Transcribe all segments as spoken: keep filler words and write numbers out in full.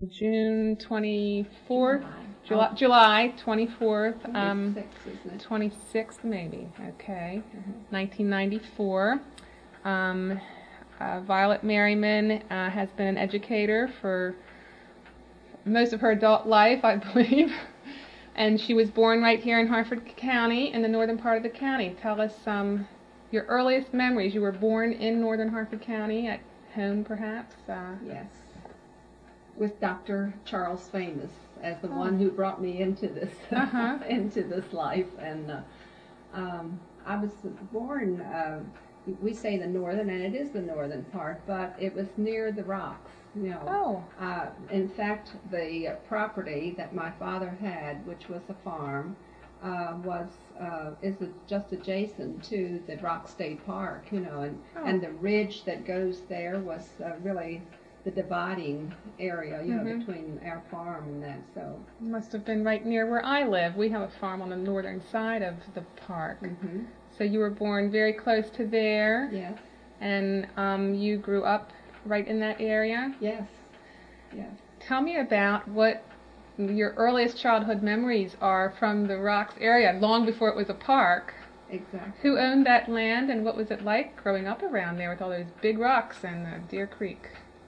June twenty-fourth, July. July, July twenty-fourth, um, twenty-sixth, isn't it? twenty-sixth maybe, okay, Mhm. nineteen ninety-four. Um, uh, Violet Merriman uh, has been an educator for most of her adult life, I believe, and she was born right here in Harford County, in the northern part of the county. Tell us um, your earliest memories. You were born in northern Harford County, at home perhaps? Uh, Yes. With Doctor Charles Famous as the Oh. one who brought me into this Uh-huh. into this life, and uh, um, I was born. Uh, we say the northern, and it is the northern part, but it was near the rocks. You know. Oh. Uh, in fact, the property that my father had, which was a farm, uh, was uh, is just adjacent to the Rock State Park. You know, and Oh. and the ridge that goes there was uh, really the dividing area, you know, Mhm. between our farm and that. So Must have been right near where I live. We have a farm on the northern side of the park. hmm So you were born very close to there, yes, and um, you grew up right in that area. yes, yes. Tell me about what your earliest childhood memories are from the Rocks area, long before it was a park. Exactly. Who owned that land, and what was it like growing up around there with all those big rocks and uh, Deer Creek?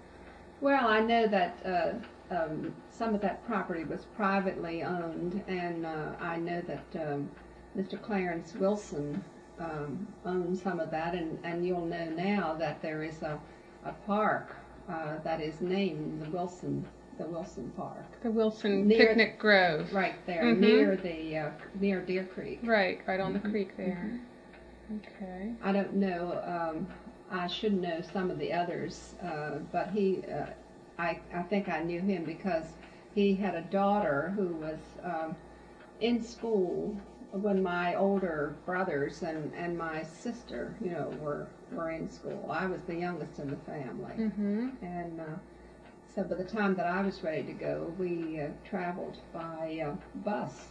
Well, I know that uh, um, some of that property was privately owned, and uh, I know that um, Mister Clarence Wilson um, owned some of that, and, and you'll know now that there is a, a park uh, that is named the Wilson, the Wilson Park. The Wilson Near- Picnic Grove. Right there, Mhm. near the uh, near Deer Creek. Right, right on Mhm. the creek there. Mhm. Okay. I don't know. Um, I should know some of the others, uh, but he, uh, I, I think I knew him because he had a daughter who was um, in school when my older brothers and, and my sister, you know, were were in school. I was the youngest in the family, Mm-hmm. and uh, so by the time that I was ready to go, we uh, traveled by uh, bus.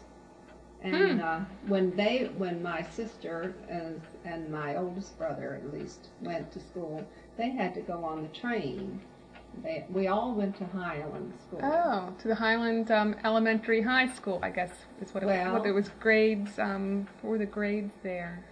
And Hmm. uh, when they, when my sister and, and my oldest brother, at least, went to school, they had to go on the train. They, we all went to Highland School. Oh, to the Highland um, Elementary High School, I guess is what it Well- was. What, there was grades. Um, what were the grades there?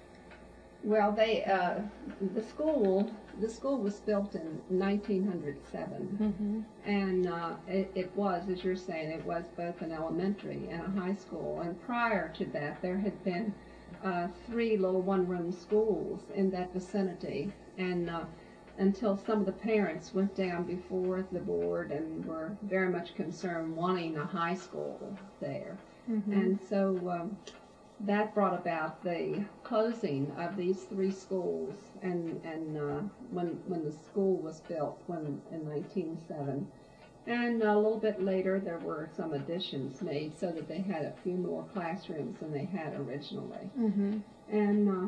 Well, they, uh, the school, the school was built in nineteen oh seven, Mm-hmm. and uh, it, it was, as you're saying, it was both an elementary and a high school. And prior to that, there had been uh, three little one-room schools in that vicinity, and uh, until some of the parents went down before the board and were very much concerned wanting a high school there. Mm-hmm. And so um, that brought about the closing of these three schools, and and uh, when when the school was built, when in nineteen oh seven, and a little bit later there were some additions made so that they had a few more classrooms than they had originally, Mm-hmm. and uh,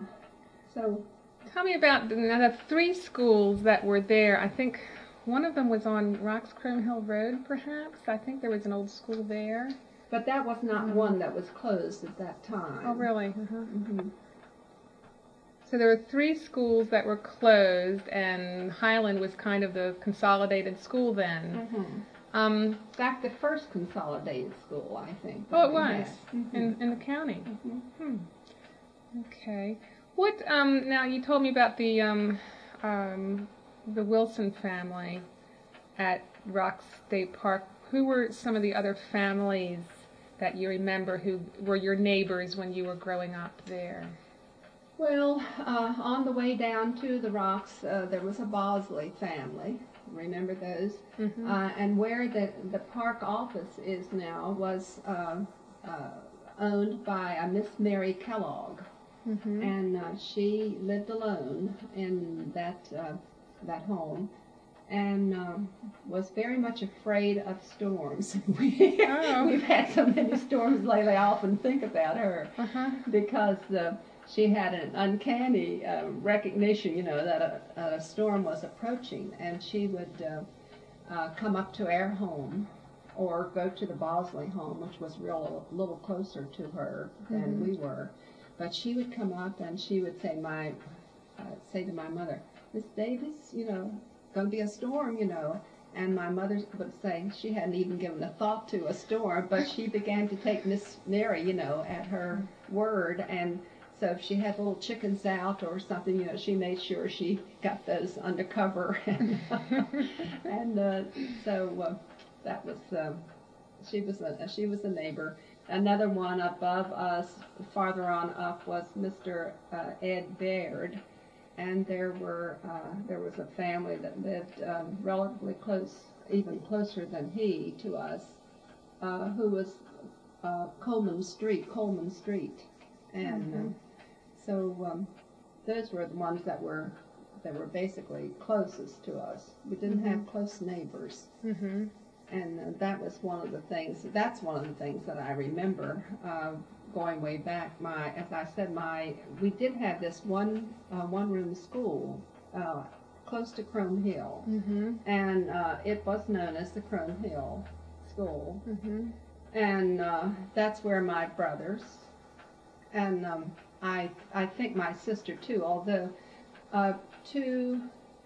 so Tell me about the, now the three schools that were there. I think one of them was on Roxcomb Hill Road, perhaps. I think there was an old school there. but that was not Mm. one that was closed at that time. Oh, really? Uh-huh. hmm So there were three schools that were closed, and Highland was kind of the consolidated school then. hmm Um, In fact, the first consolidated school, I think. oh, that it we was had. Mhm. in in the county. Mhm. Hmm. Okay. What? Um. Now you told me about the um, um, the Wilson family at Rock State Park. Who were some of the other families that you remember who were your neighbors when you were growing up there? Well, uh, on the way down to the rocks, uh, there was a Bosley family. Remember those? Mm-hmm. Uh, and where the, the park office is now was uh, uh, owned by a Miss Mary Kellogg. Mm-hmm. And uh, she lived alone in that, uh, that home, and um, was very much afraid of storms. we, Oh. We've had so many storms lately, I often think about her. Uh-huh. Because uh, she had an uncanny uh, recognition, you know, that a, a storm was approaching, and she would uh, uh, come up to our home or go to the Bosley home, which was real a little closer to her than Mhm. we were. But she would come up and she would say, "My, uh, say to my mother, Miss Davis, you know, going to be a storm, you know." And my mother would say she hadn't even given a thought to a storm, but she began to take Miss Mary, you know, at her word. And so if she had little chickens out or something, you know, she made sure she got those undercover. and and uh, so uh, that was, uh, she was a, she was a neighbor. Another one above us, farther on up, was Mister Uh, Ed Baird. And there were uh, there was a family that lived um, relatively close, even closer than he to us, uh, who was uh, Coleman Street, Coleman Street, and Mm-hmm. uh, so um, those were the ones that were that were basically closest to us. We didn't Mm-hmm. have close neighbors, Mm-hmm. and uh, that was one of the things. That's one of the things that I remember. Uh, going way back, my, as I said, my, we did have this one, uh, one-room school, uh, close to Chrome Hill, Mm-hmm. and, uh, it was known as the Chrome Hill School, Mm-hmm. and, uh, that's where my brothers, and, um, I, I think my sister too, although, uh, two,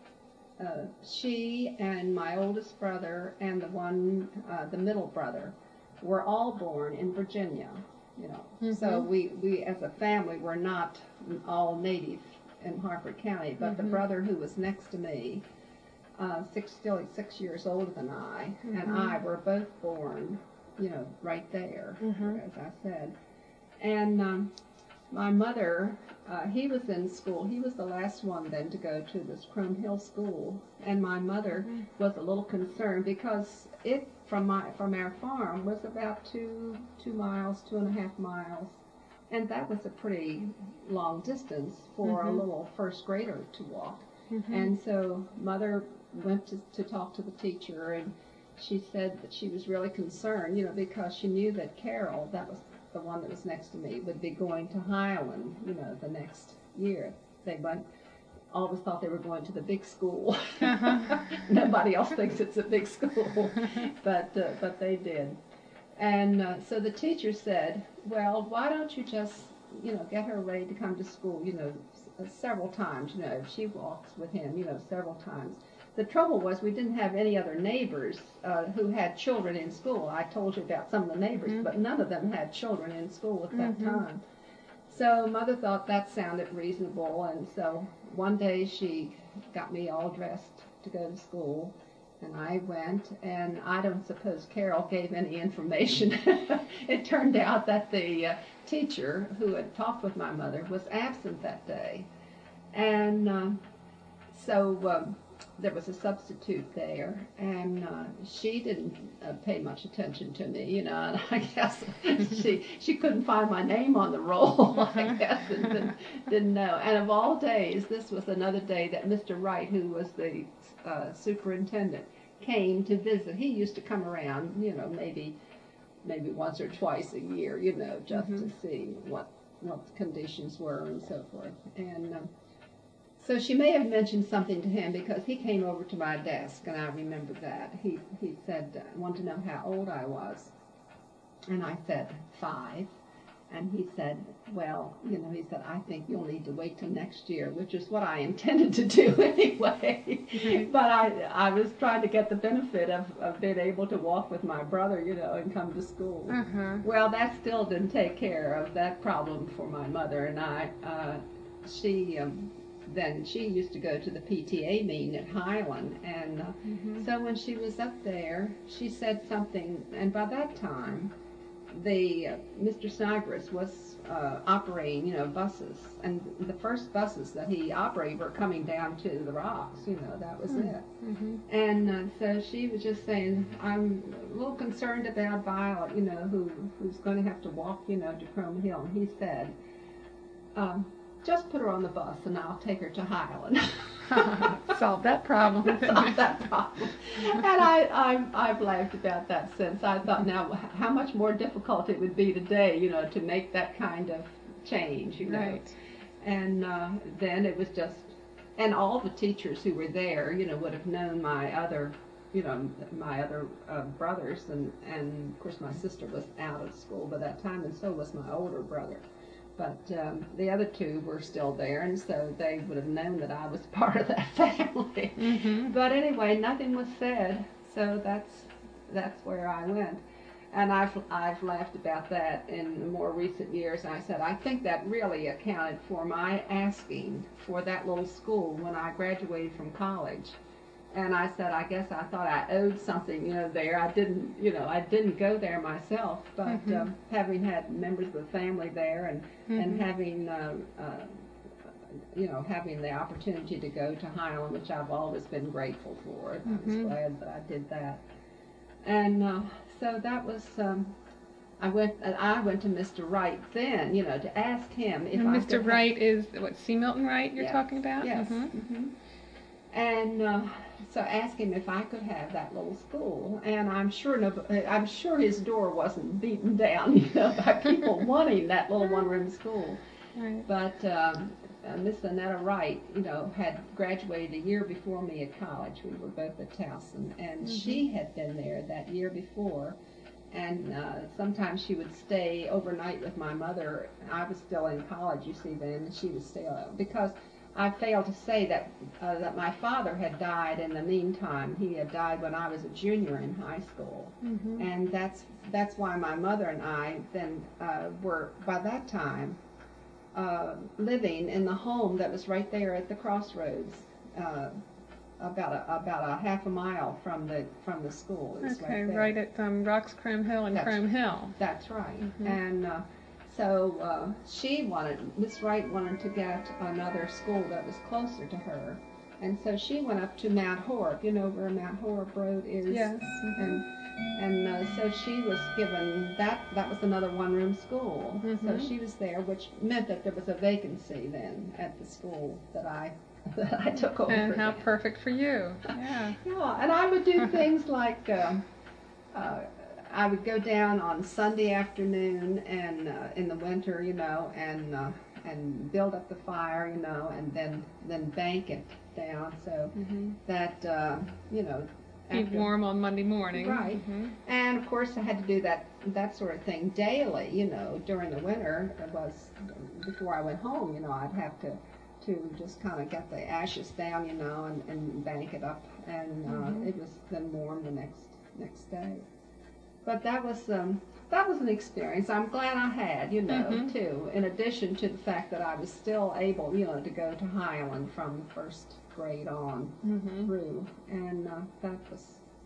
uh, she and my oldest brother and the one, uh, the middle brother were all born in Virginia. You know, mm-hmm. So we, we as a family were not all native in Harford County, but mm-hmm. the brother who was next to me, uh, six, still six years older than I, mm-hmm. and I were both born, you know, right there, mm-hmm. as I said. And um, my mother, uh, he was in school. He was the last one then to go to this Chrome Hill School, and my mother mm-hmm. was a little concerned because it from my from our farm was about two two miles, two and a half miles, and that was a pretty long distance for mm-hmm. a little first grader to walk. Mm-hmm. And so mother went to, to talk to the teacher, and she said that she was really concerned, you know, because she knew that Carol, that was the one that was next to me, would be going to Highland, you know, the next year. They went. Always thought they were going to the big school. Uh-huh. Nobody else thinks it's a big school, but uh, but they did. And uh, so the teacher said, well, why don't you just, you know, get her ready to come to school, you know, s- several times, you know, she walks with him, you know, several times. The trouble was we didn't have any other neighbors uh, who had children in school. I told you about some of the neighbors, mm-hmm. but none of them had children in school at that mm-hmm. time. So mother thought that sounded reasonable, and so one day she got me all dressed to go to school, and I went, and I don't suppose Carol gave any information. It turned out that the uh, teacher who had talked with my mother was absent that day, and um, so um, there was a substitute there, and uh, she didn't uh, pay much attention to me, you know, and I guess she she couldn't find my name on the roll, I guess, and didn't, didn't know. And of all days, this was another day that Mister Wright, who was the uh, superintendent, came to visit. He used to come around, you know, maybe maybe once or twice a year, you know, just mm-hmm. to see what what the conditions were and so forth. And um, so she may have mentioned something to him because he came over to my desk, and I remember that. He he said, uh, wanted to know how old I was. And I said, five. And he said, well, you know, he said, I think you'll need to wait till next year, which is what I intended to do anyway. Mm-hmm. But I I was trying to get the benefit of, of being able to walk with my brother, you know, and come to school. Mm-hmm. Well, that still didn't take care of that problem for my mother and I. Uh, she... Um, Then she used to go to the P T A meeting at Highland, and uh, mm-hmm. so when she was up there, she said something, and by that time, the uh, Mister Snodgrass was uh, operating, you know, buses, and the first buses that he operated were coming down to the rocks, you know, that was mm-hmm. it. Mm-hmm. And uh, so she was just saying, I'm a little concerned about Violet, you know, who who's going to have to walk, you know, to Chrome Hill, and he said, um, just put her on the bus and I'll take her to Highland. Solve that problem. Solve that problem. And I, I, I've laughed about that since. I thought, now, how much more difficult it would be today, you know, to make that kind of change, you know. Right. And uh, then it was just, and all the teachers who were there, you know, would have known my other, you know, my other uh, brothers, and, and of course my sister was out of school by that time, and so was my older brother. But um, the other two were still there, and so they would have known that I was part of that family. Mm-hmm. But anyway, nothing was said. so that's that's where I went. And I've, I've laughed about that in the more recent years. I said, I think that really accounted for my asking for that little school when I graduated from college. And I said, I guess I thought I owed something, you know, there. I didn't, you know, I didn't go there myself, but mm-hmm. um, having had members of the family there and, mm-hmm. and having, uh, uh, you know, having the opportunity to go to Highland, which I've always been grateful for. And mm-hmm. I was glad that I did that. And uh, so that was, um, I went, I went to Mister Wright then, you know, to ask him if and I Mister could Wright have, is, what, C. Milton Wright you're yes, talking about? Yes. Mm-hmm. Mm-hmm. And uh, so asked him if I could have that little school, and I'm sure no, I'm sure his door wasn't beaten down, you know, by people wanting that little one-room school. Right. But um, uh, Miss Annetta Wright, you know, had graduated a year before me at college. We were both at Towson, and mm-hmm. she had been there that year before. And uh, sometimes she would stay overnight with my mother. I was still in college, you see, then, and she would stay uh, because I failed to say that uh, that my father had died in the meantime. He had died when I was a junior in high school, mm-hmm. and that's that's why my mother and I then uh, were by that time uh, living in the home that was right there at the crossroads, uh, about a, about a half a mile from the from the school. It was okay, right, there. right at um, Rocks Chrome Hill and that's, Chrome Hill. That's right, mm-hmm. and. Uh, So uh, she wanted, Miss Wright wanted to get another school that was closer to her. And so she went up to Mount Horeb, you know where Mount Horeb Road is? Yes. Mm-hmm. And and uh, so she was given, that that was another one-room school. Mm-hmm. So she was there, which meant that there was a vacancy then at the school that I that I took over. And how then. perfect for you. Yeah. Yeah, and I would do things like... Um, uh, I would go down on Sunday afternoon and uh, in the winter, you know, and uh, and build up the fire, you know, and then then bank it down so mm-hmm. that uh, you know, be warm on Monday morning. Right. Mm-hmm. And of course I had to do that that sort of thing daily, you know, during the winter. It was before I went home, you know, I'd have to to just kind of get the ashes down, you know, and, and bank it up, and uh, mm-hmm. it was then warm the next next day. But that was um, that was an experience I'm glad I had, you know, mm-hmm. too. In addition to the fact that I was still able, you know, to go to Highland from first grade on mm-hmm. through, and uh, that was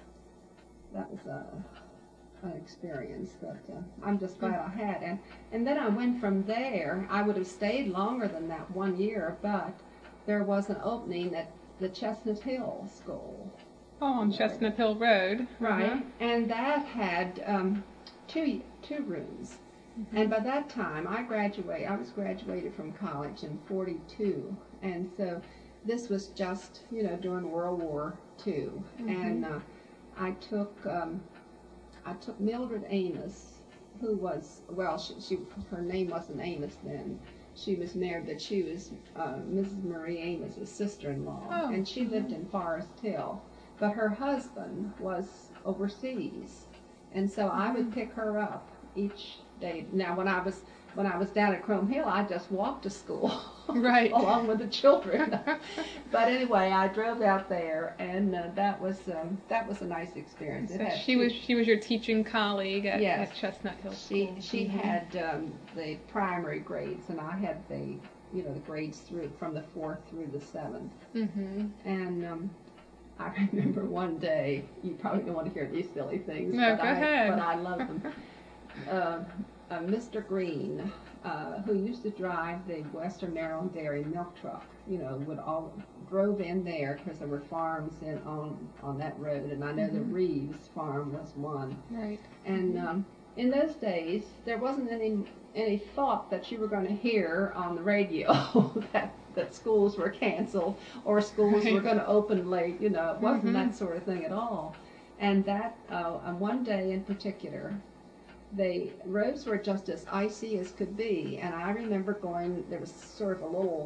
that was a an experience that uh, I'm just glad mm-hmm. I had. And and then I went from there. I would have stayed longer than that one year, but there was an opening at the Chestnut Hill School. Oh, on Chestnut Hill Road. Right, uh-huh. And that had um, two two rooms. Mm-hmm. And by that time, I graduated. I was graduated from college in forty-two, and so this was just, you know, during World War Two. Mm-hmm. And uh, I took um, I took Mildred Amos, who was well, she, she her name wasn't Amos then. She was married, but she was uh, Missus Marie Amos' sister-in-law, oh. and she lived mm-hmm. in Forest Hill. But her husband was overseas, and so mm-hmm. I would pick her up each day. Now, when I was when I was down at Chrome Hill, I just walked to school, right, along with the children. But anyway, I drove out there, and uh, that was um, that was a nice experience. So she was she was your teaching colleague at, yes. at Chestnut Hill School. She she mm-hmm. had um, the primary grades, and I had the you know the grades through from the fourth through the seventh, mm-hmm. and. Um, I remember one day, you probably don't want to hear these silly things, no, but, go I, ahead. but I love them. uh, uh, Mister Green, uh, who used to drive the Western Maryland Dairy milk truck, you know, would all drove in there because there were farms in, on on that road, and I know mm-hmm. the Reeves farm was one. Right. And um, in those days, there wasn't any any thought that you were going to hear on the radio that. that schools were canceled or schools right. were going to open late, you know, it wasn't mm-hmm. that sort of thing at all. And that, uh, on one day in particular, the roads were just as icy as could be, and I remember going, there was sort of a little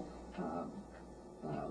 uh, uh,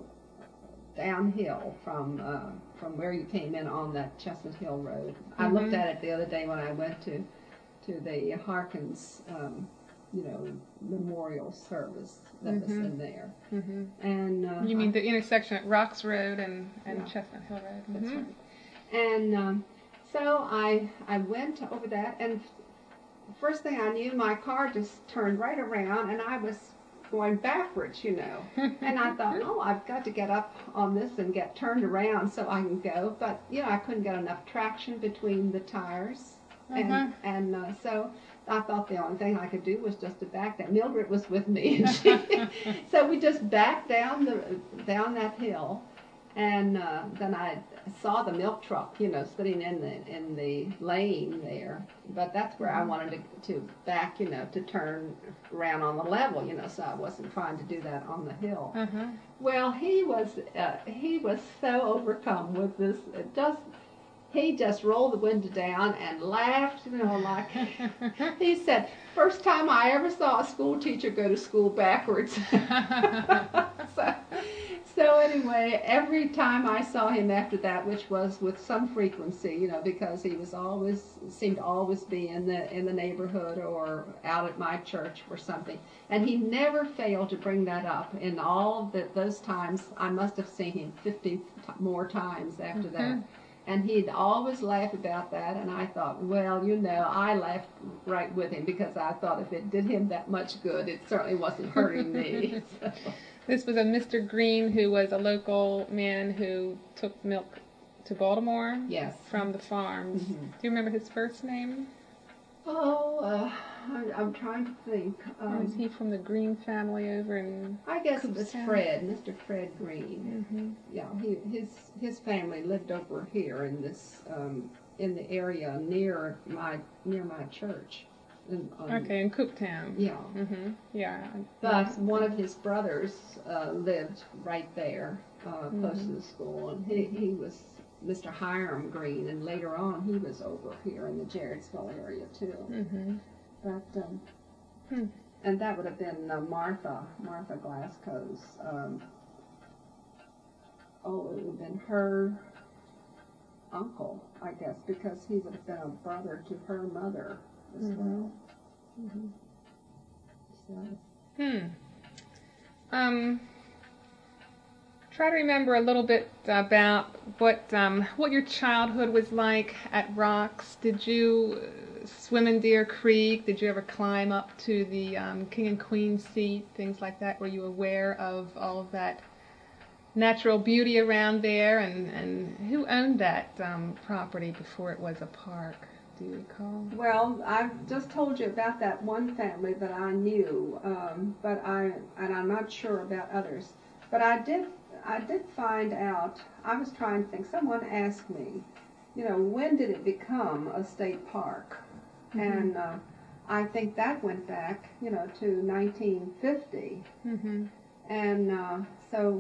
downhill from uh, from where you came in on that Chestnut Hill Road. Mm-hmm. I looked at it the other day when I went to, to the Harkins um, you know, memorial service that mm-hmm. was in there. Mm-hmm. And uh, you mean the intersection at Rocks Road and, and yeah. Chestnut Hill Road? That's mm-hmm. right. And um, so I I went over that, and first thing I knew, my car just turned right around, and I was going backwards, you know. And I thought, oh, I've got to get up on this and get turned around so I can go. But you know, I couldn't get enough traction between the tires, and Uh-huh. and uh, so I thought the only thing I could do was just to back down. Mildred was with me, and she, so we just backed down the down that hill, and uh, then I saw the milk truck, you know, sitting in the in the lane there. But that's where I wanted to to back, you know, to turn around on the level, you know, so I wasn't trying to do that on the hill. Uh-huh. Well, he was uh, he was so overcome with this. It just he just rolled the window down and laughed, you know, like he said, first time I ever saw a school teacher go to school backwards. so, so anyway, every time I saw him after that, which was with some frequency, you know, because he was always seemed to always be in the in the neighborhood or out at my church or something, and he never failed to bring that up. In all the, those times, I must have seen him fifty more times after Mm-hmm. that. And he'd always laugh about that, and I thought, well, you know, I laughed right with him because I thought if it did him that much good, it certainly wasn't hurting me. So. This was a Mister Green, who was a local man who took milk to Baltimore. Yes. From the farms. Mm-hmm. Do you remember his first name? Oh, uh, I, I'm trying to think. Um, Or is he from the Green family over in... I guess it was Cookstown? Fred, Mister Fred Green. Mm-hmm. Yeah, he, his his family lived over here in this um, in the area near my near my church. In, um, Okay, in Cooktown. Yeah. Mm-hmm. Yeah. But one of his brothers uh, lived right there, uh, close Mhm. to the school, and he, he was Mister Hiram Green, and later on he was over here in the Jarrettsville area too. Mm-hmm. But um, Hmm. and that would have been uh, Martha, Martha Glasgow's. Um, oh, it would have been her uncle, I guess, because he would have been a brother to her mother as Mhm. well. Mm-hmm. So. Hmm. Um, try to remember a little bit about what um, what your childhood was like at Rocks. Did you uh, swim in Deer Creek? Did you ever climb up to the um, King and Queen seat? Things like that. Were you aware of all of that natural beauty around there? And, and who owned that um, property before it was a park? Do you recall? Well, I've just told you about that one family that I knew, um, but I and I'm not sure about others. But I did I did find out. I was trying to think. Someone asked me, you know, when did it become a state park? Mm-hmm. And uh, I think that went back, you know, to nineteen fifty. Mm-hmm. And uh, so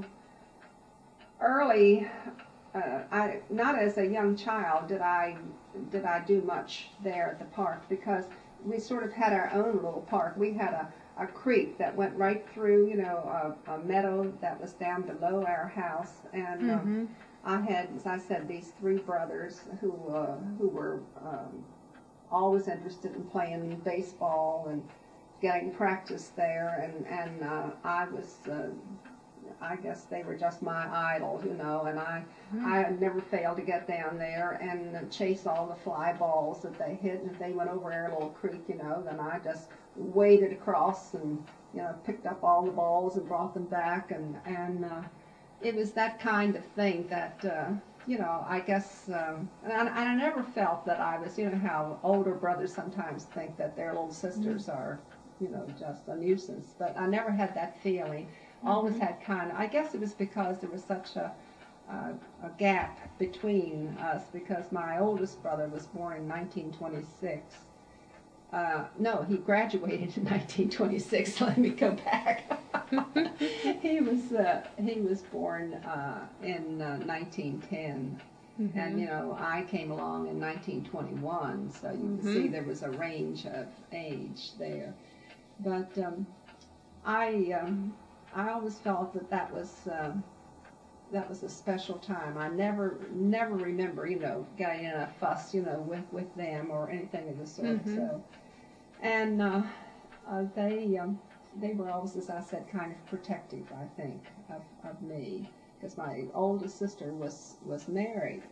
early. Uh, I not as a young child did I did I do much there at the park, because we sort of had our own little park. We had a, a creek that went right through, you know, a, a meadow that was down below our house, and Mm-hmm. um, I had, as I said, these three brothers who uh, who were um, always interested in playing baseball and getting practice there, and and uh, I was. Uh, I guess they were just my idol, you know, and I Mm-hmm. I never failed to get down there and chase all the fly balls that they hit. And if they went over our little creek, you know, then I just waded across and, you know, picked up all the balls and brought them back. And, and uh, it was that kind of thing that, uh, you know, I guess, um, and I, I never felt that I was, you know, how older brothers sometimes think that their little sisters Mm-hmm. are, you know, just a nuisance. But I never had that feeling. Always had kind of, I guess it was because there was such a, uh, a gap between us, because my oldest brother was born in nineteen twenty-six. Uh, no, he graduated in nineteen twenty-six. Let me go back. he was uh, he was born uh, in uh, nineteen ten. Mm-hmm. And, you know, I came along in nineteen twenty-one, so you Mm-hmm. can see there was a range of age there. But um, I um, I always felt that that was uh, that was a special time. I never never remember, you know, getting in a fuss, you know, with, with them or anything of the sort. Mm-hmm. So, and uh, uh, they um, they were always, as I said, kind of protective, I think, of, of me, because my oldest sister was was married,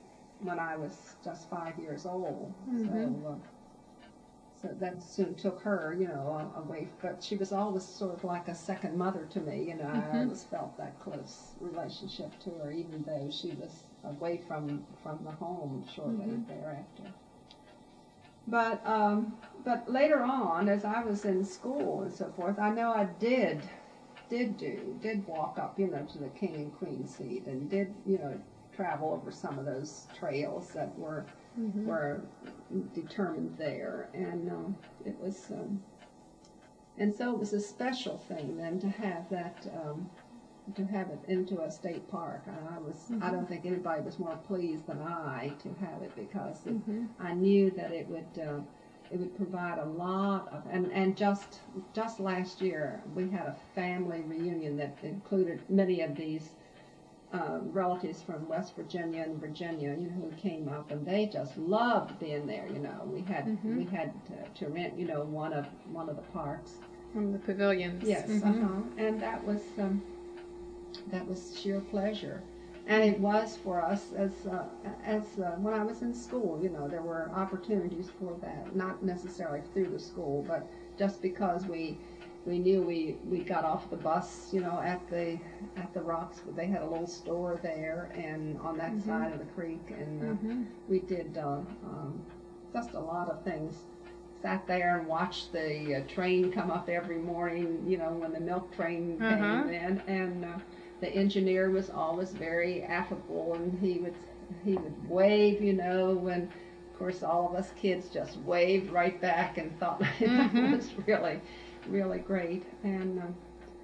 when I was just five years old. Mhm. So, uh, so that soon took her, you know, a- away. But she was always sort of like a second mother to me. You know, I Mhm. always felt that close relationship to her, even though she was away from from the home shortly Mhm. thereafter. But um, but later on, as I was in school and so forth, I know I did did do did walk up, you know, to the king and queen seat, and did, you know, travel over some of those trails that were Mhm. were determined there, and um, it was um, and so it was a special thing then to have that. Um, to have it into a state park. And I was, Mhm. I don't think anybody was more pleased than I to have it, because it, Mhm. I knew that it would, uh, it would provide a lot of, and, and just, just last year we had a family reunion that included many of these uh, relatives from West Virginia and Virginia, you know, who came up, and they just loved being there. You know, we had, Mhm. we had to, to rent, you know, one of, one of the parks. One of the pavilions. Yes, Mhm. uh-huh. And that was, um, that was sheer pleasure. And it was for us as uh, as uh, when I was in school, you know, there were opportunities for that, not necessarily through the school, but just because we we knew we, we got off the bus, you know, at the at the rocks. They had a little store there, and on that Mhm. side of the creek, and uh, Mhm. we did uh, um, just a lot of things. Sat there and watched the uh, train come up every morning, you know, when the milk train came Uh-huh. in, and uh, the engineer was always very affable, and he would he would wave, you know, and of course all of us kids just waved right back and thought Mhm. that was really, really great. And um,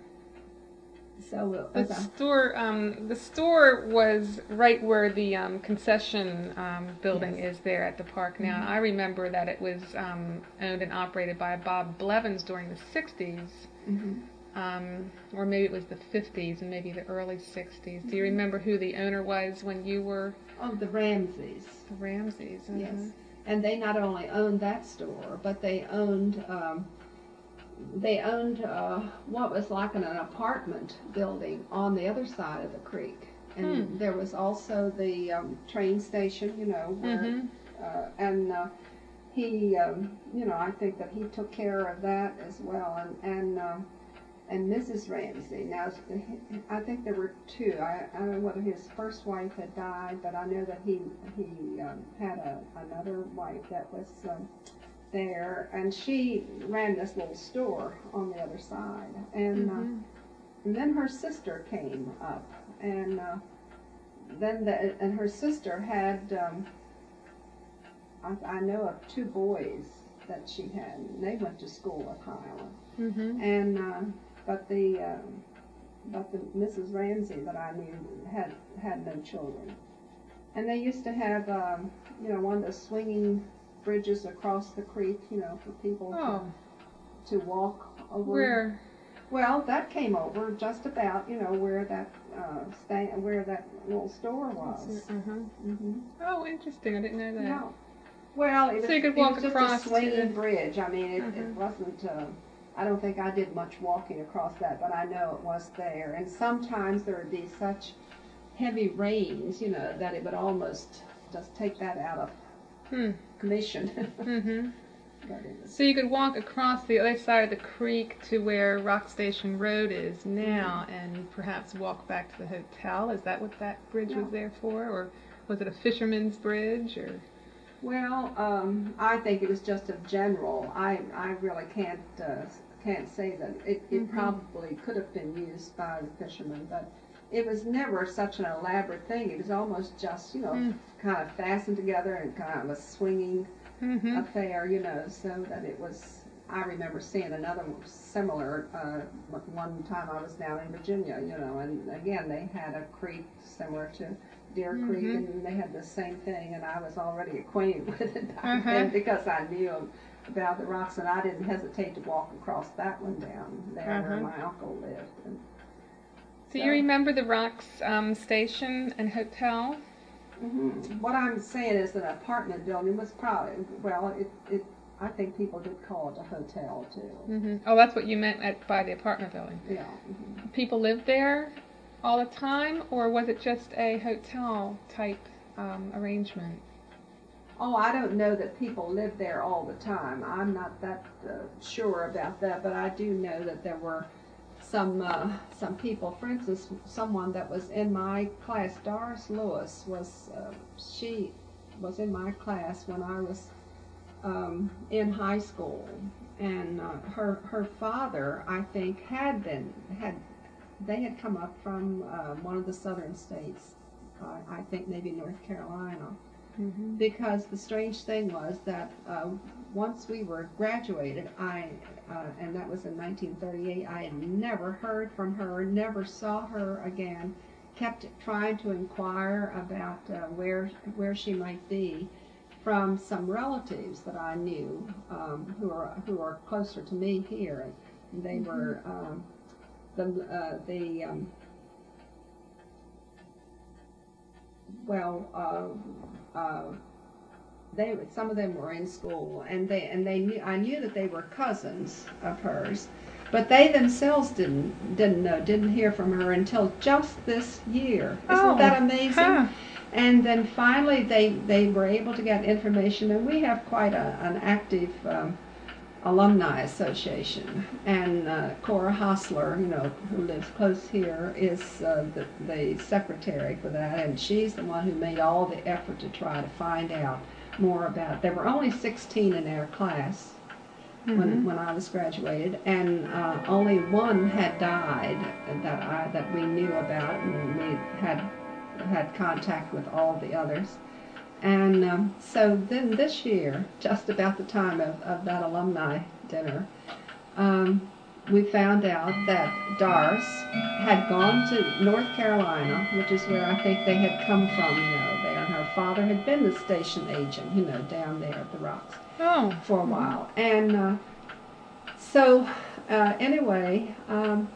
so The as I, store, um, the store was right where the um, concession um, building Yes. is there at the park now. Mhm. I remember that it was um, owned and operated by Bob Blevins during the sixties, mhm. um, or maybe it was the fifties and maybe the early sixties. Do you remember who the owner was when you were Oh, the Ramseys. the Ramseys? Uh-huh. Yes, and they not only owned that store, but they owned um, they owned uh, what was like an, an apartment building on the other side of the creek, and Hmm. there was also the um, train station, you know, where Mhm. uh, and uh, he, um, you know, I think that he took care of that as well, and and uh, and Missus Ramsey. Now, I think there were two. I, I don't know whether his first wife had died, but I know that he he um, had a, another wife that was um, there, and she ran this little store on the other side. And, uh, Mhm. and then her sister came up, and uh, then the, and her sister had um, I, I know of two boys that she had. And they went to school at Highland, Mhm. and uh, but the uh, but the Missus Ramsey that I knew had had no children, and they used to have um, you know, one of the swinging bridges across the creek, you know, for people Oh, to to walk over. where? Well, that came over just about, you know, where that uh, stand, where that little store was. Uh-huh. Mm-hmm. Oh, interesting. I didn't know that. Yeah. Well, it was, So you could it walk was just across a to swinging the- bridge. I mean, it, Uh-huh. it wasn't. Uh, I don't think I did much walking across that, but I know it was there. And sometimes there would be such heavy rains, you know, that it would almost just take that out of Hmm. commission. Mhm. But it was, So you could walk across the other side of the creek to where Rock Station Road is now, and perhaps walk back to the hotel. Is that what that bridge was Yeah. there for, or was it a fisherman's bridge, or? well, um, I think it was just a general. I I really can't uh, can't say that it, it Mhm. probably could have been used by the fishermen, but it was never such an elaborate thing. It was almost just, you know, Mm. kind of fastened together and kind of a swinging Mhm. affair, you know, so that it was. I remember seeing another similar uh, one time I was down in Virginia, you know, and again they had a creek similar to Deer Mhm. Creek, and they had the same thing, and I was already acquainted with it back Uh-huh. then because I knew about the rocks, and I didn't hesitate to walk across that one down there where Uh-huh. my uncle lived. And Do so, you remember the Rocks um, station and hotel? mhm. What I'm saying is an apartment building was probably, well, it, it I think people did call it a hotel too. Mhm. Oh, that's what you meant at, by the apartment building. Yeah. Mhm. People lived there all the time, or was it just a hotel type? um, arrangement? Oh, I don't know that people lived there all the time. I'm not that uh, sure about that, but I do know that there were some uh, some people. For instance, someone that was in my class, Doris Lewis, was uh, she was in my class when I was um, in high school, and uh, her her father, I think, had been had they had come up from uh, one of the southern states. Uh, I think maybe North Carolina. Mm-hmm. Because the strange thing was that uh, once we were graduated, I, uh, and that was in nineteen thirty-eight, I had never heard from her, never saw her again, kept trying to inquire about uh, where where she might be from some relatives that I knew um, who are who are closer to me here. They mm-hmm. were um, the uh, the um, well. Uh, Uh, they some of them were in school, and they and they knew I knew that they were cousins of hers, but they themselves didn't didn't know didn't hear from her until just this year. Isn't oh, that amazing? Huh. And then finally they they were able to get information, and we have quite a, an active um, alumni association. And uh, Cora Hostler, you know, who lives close here, is uh, the, the secretary for that, and she's the one who made all the effort to try to find out more about. There were only sixteen in our class mm-hmm. when when I was graduated, and uh, only one had died that I that we knew about, and we had had contact with all the others. And um, so then this year, just about the time of, of that alumni dinner, um, we found out that Doris had gone to North Carolina, which is where I think they had come from, you know, there. And her father had been the station agent, you know, down there at the Rocks oh. for a while. And uh, so uh, anyway, um,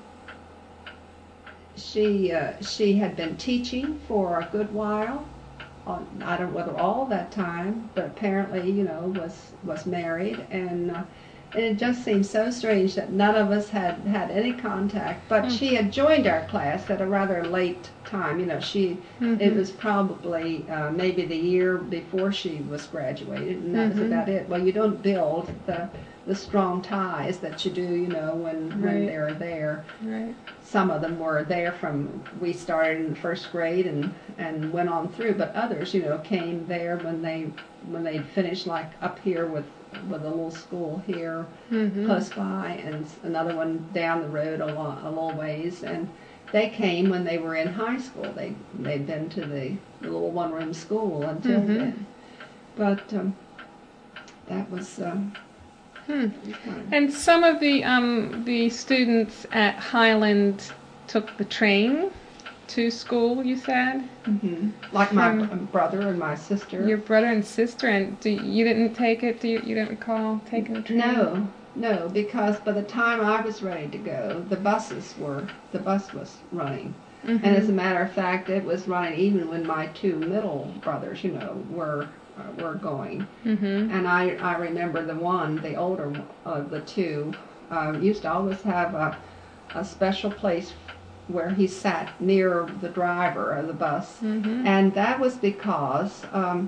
she uh, she had been teaching for a good while. On, I don't know whether all that time, but apparently, you know, was was married, and, uh, and it just seemed so strange that none of us had had any contact. But mm. she had joined our class at a rather late time. You know, she mm-hmm. it was probably uh, maybe the year before she was graduated, and that mm-hmm. was about it. Well, you don't build the the strong ties that you do, you know, when right. when they're there. Right. Some of them were there from, we started in first grade and, and went on through, but others, you know, came there when they when they finished, like up here with, with a little school here mm-hmm. close by, and another one down the road a, lo- a little ways, and they came when they were in high school. They, they'd been to the, the little one-room school until mm-hmm. then. But um, that was... Um, Hmm. And some of the um, the students at Highland took the train to school, you said? Mm-hmm. Like my um, brother and my sister. Your brother and sister, and do, you didn't take it? Do you, you didn't recall taking the train? No, no, because by the time I was ready to go, the buses were, the bus was running. Mm-hmm. And as a matter of fact, it was running even when my two middle brothers, you know, were... Uh, were going, mm-hmm. and I, I remember the one, the older of the two, uh, used to always have a, a special place where he sat near the driver of the bus, mm-hmm. and that was because um,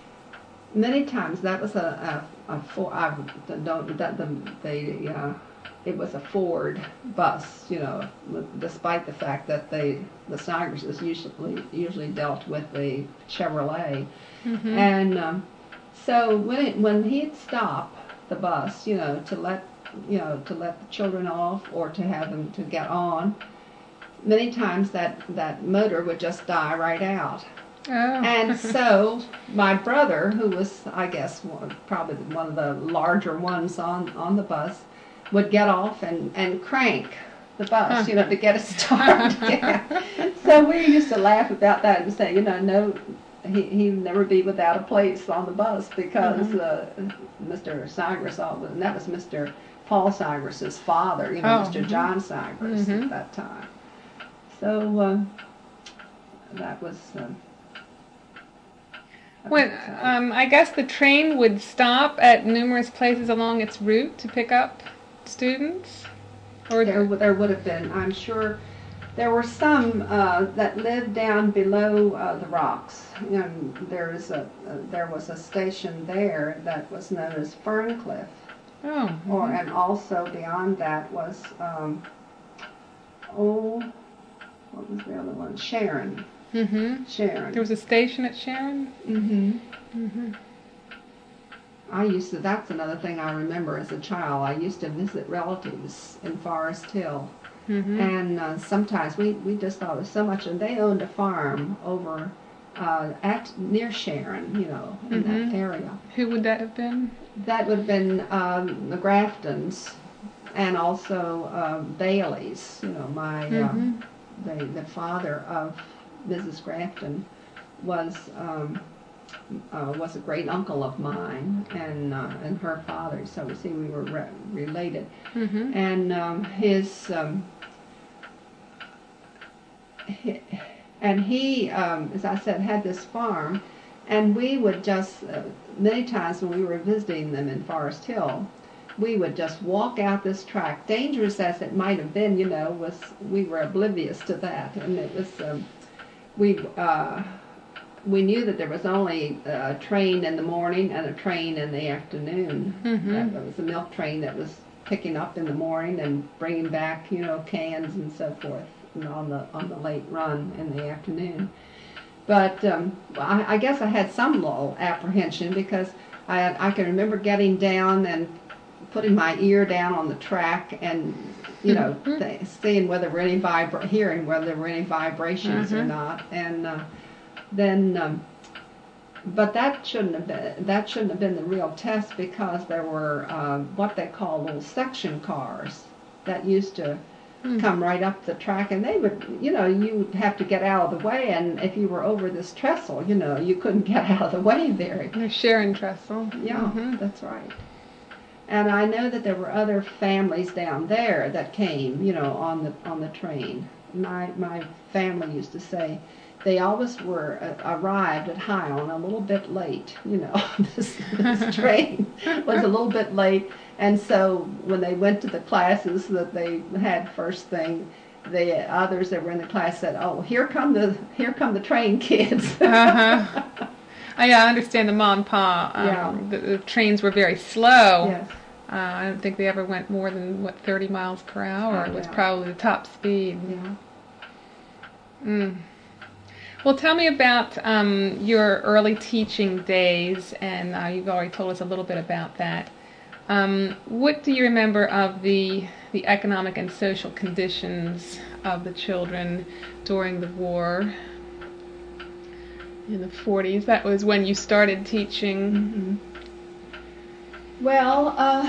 many times that was a a, a for, I don't that the the uh, it was a Ford bus, you know, despite the fact that they the Snigerses usually usually dealt with the Chevrolet. Mm-hmm. And um, so when it, when he'd stop the bus, you know, to let you know to let the children off or to have them to get on, many times that, that motor would just die right out. Oh. And so my brother, who was I guess one, probably one of the larger ones on, on the bus, would get off and, and crank the bus, you know, to get it started again. So we used to laugh about that and say, you know, no. He he'd never be without a place on the bus because mm-hmm. uh, Mister Sigris, and that was Mister Paul Sigris's father, you know, oh, Mister Mm-hmm. John Sigris mm-hmm. at that time. So uh, that was. Uh, When um, I guess the train would stop at numerous places along its route to pick up students, or there there would have been, I'm sure. There were some uh, that lived down below uh, the rocks. And there's a, uh, there was a station there that was known as Ferncliff. Oh. Mm-hmm. Or, and also beyond that was, um, oh, what was the other one? Sharon. Mm-hmm. Sharon. There was a station at Sharon? Mm-hmm. Mm-hmm. I used to, that's another thing I remember as a child. I used to visit relatives in Forest Hill. Mm-hmm. And uh, sometimes we, we just thought it was so much, and they owned a farm over uh, at near Sharon, you know, in Mm-hmm. that area. Who would that have been? That would have been um, the Graftons, and also uh, Bailey's. You know, my Mm-hmm. uh, the the father of Missus Grafton was um, uh, was a great uncle of mine, and uh, and her father. So we see we were re- related. Mm-hmm. And um, his, um, he, and he, um, as I said, had this farm, and we would just, uh, many times when we were visiting them in Forest Hill, we would just walk out this track, dangerous as it might have been, you know, was, we were oblivious to that, and it was, um, we, uh, we knew that there was only a train in the morning and a train in the afternoon. Mm-hmm. That was a milk train that was picking up in the morning and bringing back, you know, cans and so forth, and on the on the late run in the afternoon. But um, I, I guess I had some little apprehension because I I can remember getting down and putting my ear down on the track and, you know, th- seeing whether there were any vibra- hearing whether there were any vibrations Mm-hmm. or not, and uh, then. Um, But that shouldn't have been that shouldn't have been the real test, because there were uh, what they call little section cars that used to Mm. come right up the track, and they would, you know, you would have to get out of the way, and if you were over this trestle, you know, you couldn't get out of the way very. There's Sharon Trestle. Yeah, Mm-hmm. that's right. And I know that there were other families down there that came, you know, on the on the train. My my family used to say they always were uh, arrived at Highland a little bit late. You know, this, this train was a little bit late, and so when they went to the classes that they had first thing, the others that were in the class said, "Oh, here come the here come the train kids." Uh-huh. Oh, yeah, I understand the Ma and Pa. Um, Yeah. the, the trains were very slow. Yes. Uh, I don't think they ever went more than, what, thirty miles per hour. Oh, It was yeah. probably the top speed. Yeah. Mm. Well, tell me about um, your early teaching days, and uh, you've already told us a little bit about that. Um, what do you remember of the the economic and social conditions of the children during the war in the forties? That was when you started teaching. Mm-hmm. Well, uh,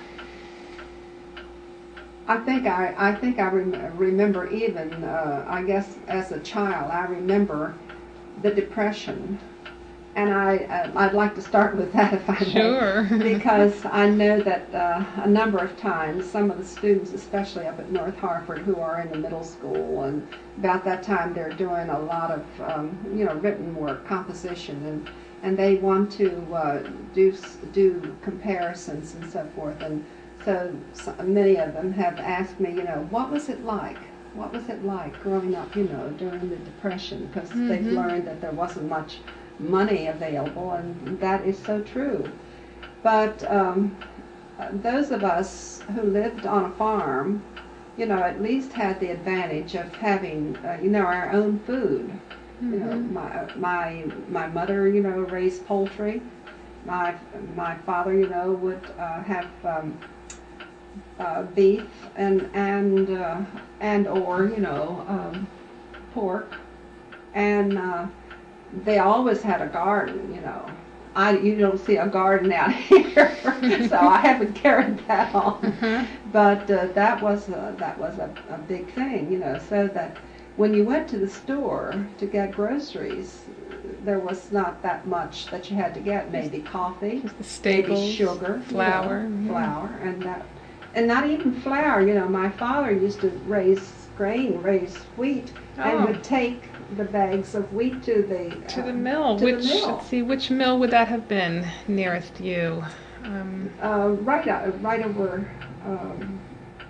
I think I, I think I rem- remember even, uh, I guess as a child, I remember the Depression. And I, uh, I'd like to start with that if I may. Sure. Because I know that uh, a number of times some of the students, especially up at North Harford, who are in the middle school, and about that time they're doing a lot of, um, you know, written work, composition, and and they want to uh, do do comparisons and so forth. And so, so many of them have asked me, you know, what was it like? What was it like growing up, you know, during the Depression? Because Mm-hmm. they've learned that there wasn't much money available, and that is so true. But um, those of us who lived on a farm, you know, at least had the advantage of having, uh, you know, our own food. Mm-hmm. You know, my my my mother, you know, raised poultry. My my father, you know, would uh, have um, uh, beef and and uh, and or you know um, pork, and uh, they always had a garden. You know, I you don't see a garden out here, so I haven't carried that on. Uh-huh. But uh, that was a, that was a, a big thing, you know, so that when you went to the store to get groceries, there was not that much that you had to get. Maybe coffee, Just the staples, maybe sugar, flour, you know, yeah. flour, and that, and not even flour. You know, my father used to raise grain, raise wheat, and Oh. would take the bags of wheat to the To the uh, mill. to the which mill. let's see, which mill would that have been nearest you? Um, Uh, right, uh, right over. Um,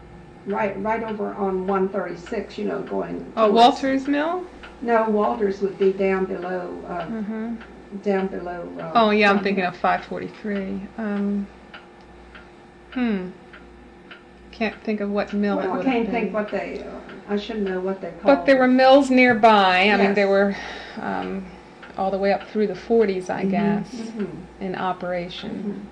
right right over on one thirty-six, you know, going Oh, towards- Walters Mill? No, Walters would be down below, uh, Mm-hmm. down below. Uh, Oh, yeah, I'm from thinking here. of five forty-three. Um, hmm. Can't think of what mill it Well, I would can't have think been. what they, uh, I should know what they call But there it. were mills nearby. I mean, Yes. there were um, all the way up through the forties, I Mhm, guess, mhm. in operation.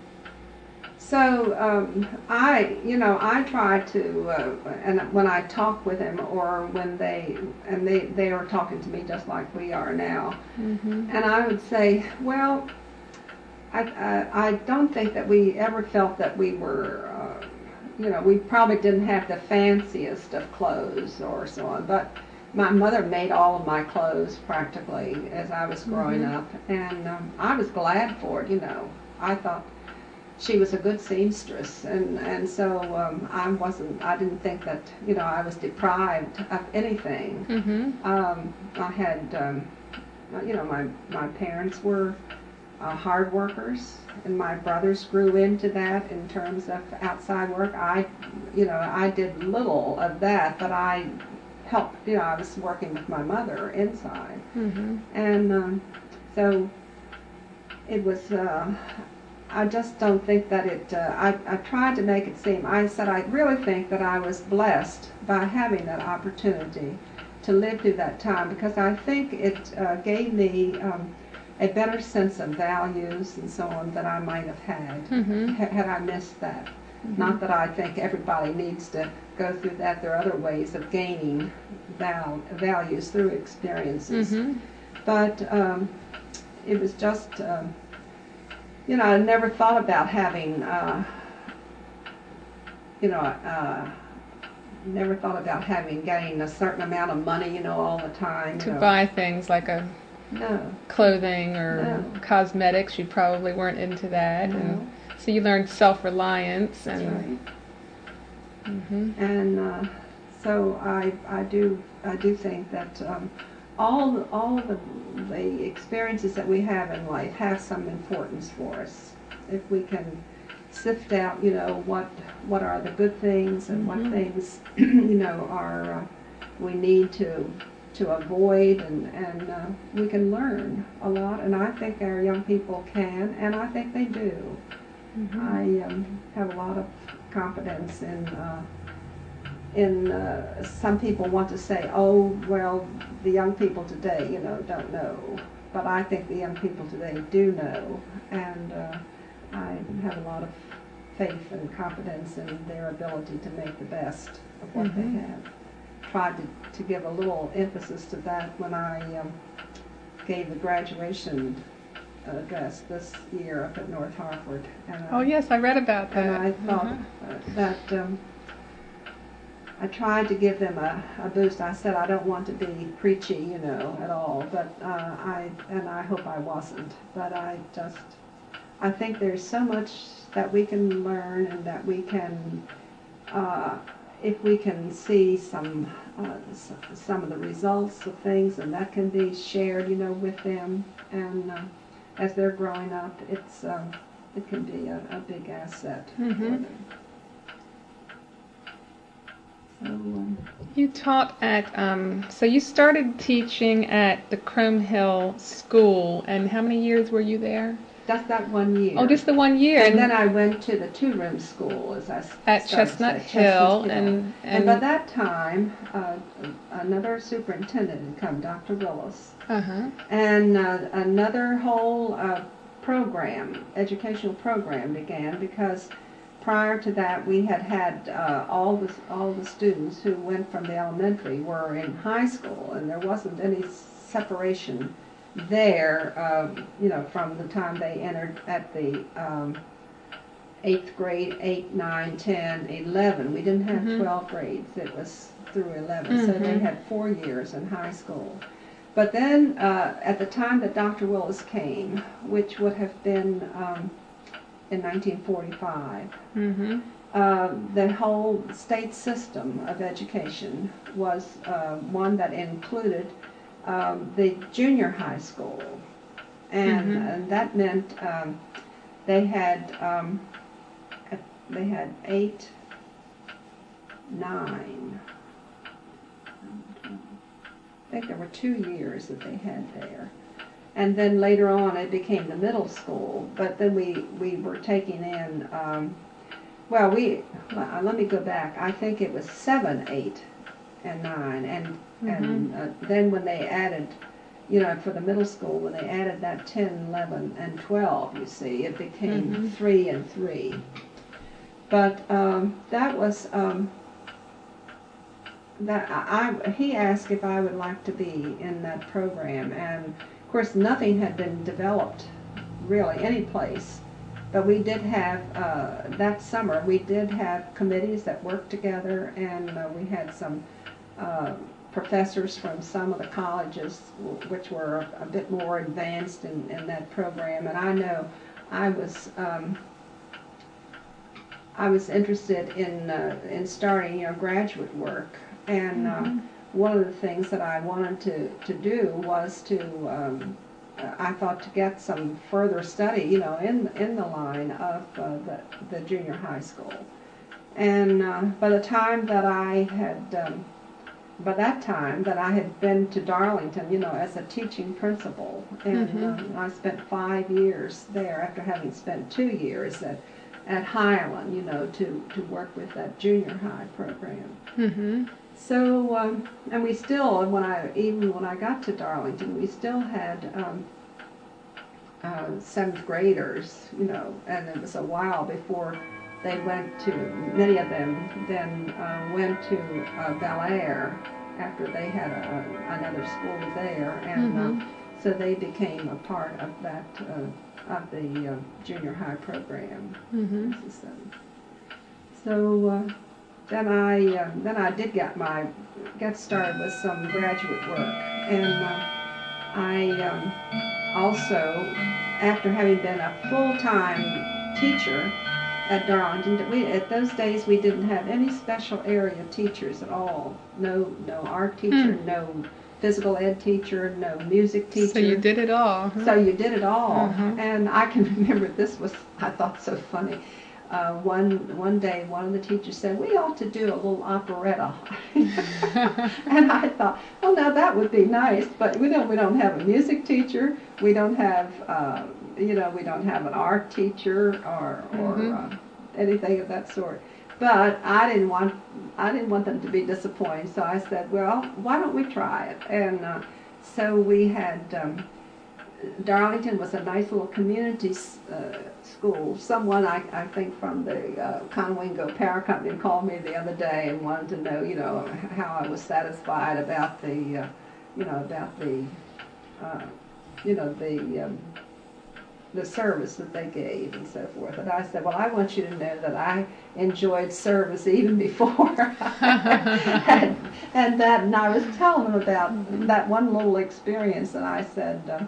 So um, I, you know, I try to, uh, and when I talk with them, or when they, and they, they are talking to me just like we are now, Mm-hmm. and I would say, well, I, I, I don't think that we ever felt that we were, uh, you know, we probably didn't have the fanciest of clothes or so on, but my mother made all of my clothes practically as I was growing Mhm. up, and um, I was glad for it, you know. I thought she was a good seamstress, and, and so um, I wasn't, I didn't think that, you know, I was deprived of anything. Mm-hmm. Um, I had, um, you know, my, my parents were uh, hard workers, and my brothers grew into that in terms of outside work. I, you know, I did little of that, but I helped, you know, I was working with my mother inside. Mm-hmm. And um, so it was, uh, I just don't think that it, uh, I, I tried to make it seem, I said I really think that I was blessed by having that opportunity to live through that time, because I think it uh, gave me um, a better sense of values and so on that I might have had, Mm-hmm. ha- had I missed that. Mhm. Not that I think everybody needs to go through that. There are other ways of gaining val- values through experiences. Mm-hmm. But um, it was just, um, you know, I never thought about having, uh, you know, uh, never thought about having gained a certain amount of money, you know, all the time. You To know. buy things like a No. clothing or No. cosmetics, you probably weren't into that. No. And so you learned self-reliance. That's And, right. mm-hmm. And uh, so I, I do, I do think that um, all, the, all the, the experiences that we have in life have some importance for us. If we can sift out, you know, what, what are the good things and Mhm. what things, you know, are uh, we need to, to avoid, and, and uh, we can learn a lot. And I think our young people can, and I think they do. Mm-hmm. I um, have a lot of confidence in, uh, in uh, some people want to say, oh, well, the young people today, you know, don't know. But I think the young people today do know, and uh, I have a lot of faith and confidence in their ability to make the best of what Mhm. they have. Tried to, to give a little emphasis to that when I um, gave the graduation address this year up at North Hartford. And Oh, I, yes, I read about that. and I thought Uh-huh. uh, that um, I tried to give them a, a boost. I said I don't want to be preachy, you know, at all, but uh, I, and I hope I wasn't, but I just, I think there's so much that we can learn, and that we can, uh, if we can see some, uh, s- some of the results of things, and that can be shared, you know, with them, and uh, as they're growing up, it's, um, it can be a, a big asset Mhm. for them. So, um, You taught at, um, so you started teaching at the Chrome Hill School, and how many years were you there? just that one year. Oh, just the one year. And then I went to the two-room school, as I s- At started to Chestnut say, Hill, Chestnut Hill. and, And by and, that time, uh, another superintendent had come, Doctor Willis, uh-huh. and uh, another whole uh, program, educational program began, because prior to that we had had uh, all the all the students who went from the elementary were in high school, and there wasn't any separation there, um, you know, from the time they entered at the um, eighth grade, eight, nine, ten, eleven. We didn't have Mhm. twelve grades. It was through eleven. So they Mhm. had four years in high school. But then uh, at the time that Doctor Willis came, which would have been um, in nineteen forty-five, Mm-hmm. uh, the whole state system of education was uh, one that included um, the junior high school. And, Mhm. and that meant um, they had um, they had eight nine. I think there were two years that they had there. And then later on it became the middle school, but then we, we were taking in, um, well, we, let me go back, I think it was seven, eight, and nine, and, mm-hmm. and uh, then when they added, you know, for the middle school, when they added that ten, eleven, and twelve, you see, it became mm-hmm. three and three. But um, that was, um, that I, I, he asked if I would like to be in that program, and of course nothing had been developed really any place, but we did have uh, that summer we did have committees that worked together, and uh, we had some uh, professors from some of the colleges which were a bit more advanced in, in that program, and I know I was um, I was interested in uh, in starting, you know, graduate work. And mm-hmm. uh, one of the things that I wanted to, to do was to, um, I thought, to get some further study, you know, in in the line of uh, the, the junior high school. And uh, by the time that I had, um, by that time that I had been to Darlington, you know, as a teaching principal, and mm-hmm. uh, I spent five years there after having spent two years at at Highland, you know, to, to work with that junior high program. Mm-hmm. So, um, and we still, when I, even when I got to Darlington, we still had um, uh, seventh graders, you know, and it was a while before they went to, many of them then uh, went to uh, Bel Air after they had a, another school there, and mm-hmm. uh, so they became a part of that, uh, of the uh, junior high program. Mm-hmm. So, uh, Then I uh, then I did get my get started with some graduate work, and uh, I um, also, after having been a full-time teacher at Darlington, we at those days we didn't have any special area teachers at all. No no art teacher, hmm. no physical ed teacher, no music teacher. So you did it all. Huh? So you did it all, uh-huh. and I can remember this was I thought so funny. Uh, one one day, one of the teachers said, "We ought to do a little operetta," and I thought, "Oh, now that would be nice." But we don't we don't have a music teacher. We don't have uh, you know we don't have an art teacher or or mm-hmm. uh, anything of that sort. But I didn't want I didn't want them to be disappointed. So I said, "Well, why don't we try it?" And uh, so we had. Um, Darlington was a nice little community uh, school. Someone, I, I think, from the uh, Conowingo Power Company called me the other day and wanted to know, you know, how I was satisfied about the, uh, you know, about the, uh, you know, the um, the service that they gave and so forth. And I said, well, I want you to know that I enjoyed service even before and, and that, and I was telling them about that one little experience, and I said. Uh,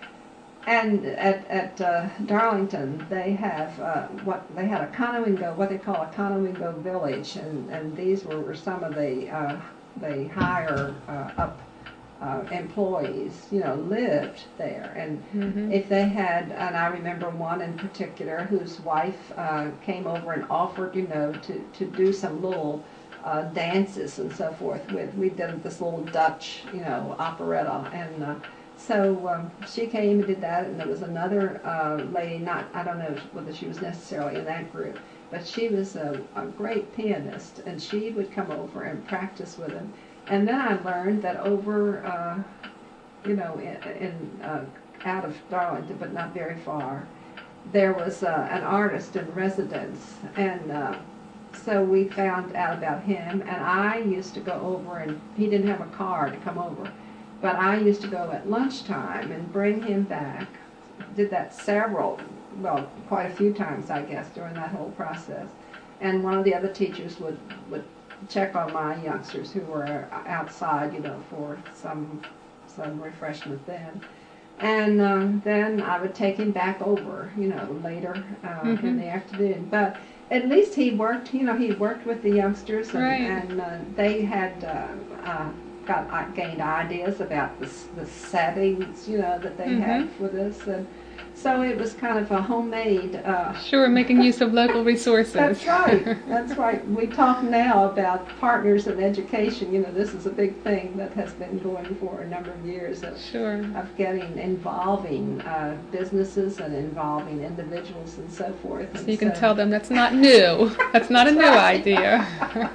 And at at uh, Darlington, they have uh, what they had a Conowingo, what they call a Conowingo village, and, and these were, were some of the uh, the higher uh, up uh, employees, you know, lived there. And mm-hmm. if they had, and I remember one in particular whose wife uh, came over and offered, you know, to to do some little uh, dances and so forth. With we did this little Dutch, you know, operetta and. Uh, So um, she came and did that, and there was another uh, lady, not, I don't know whether she was necessarily in that group, but she was a, a great pianist, and she would come over and practice with him. And then I learned that over, uh, you know, in, in uh, out of Darlington, but not very far, there was uh, an artist in residence, and uh, so we found out about him, and I used to go over, and he didn't have a car to come over. But I used to go at lunchtime and bring him back. Did that several, well, quite a few times, I guess, during that whole process. And one of the other teachers would, would check on my youngsters who were outside, you know, for some some refreshment then. And um, then I would take him back over, you know, later uh, mm-hmm. in the afternoon. But at least he worked, you know, he worked with the youngsters, and, right. and uh, they had uh, uh, got gained ideas about the, the settings, you know, that they mm-hmm. had for this. And So it was kind of a homemade. Uh, Sure, making use of local resources. That's right. That's right. We talk now about partners in education. You know, this is a big thing that has been going for a number of years of, Sure. of getting involving uh, businesses and involving individuals and so forth. So and you can so, tell them that's not new. That's not a new right. idea.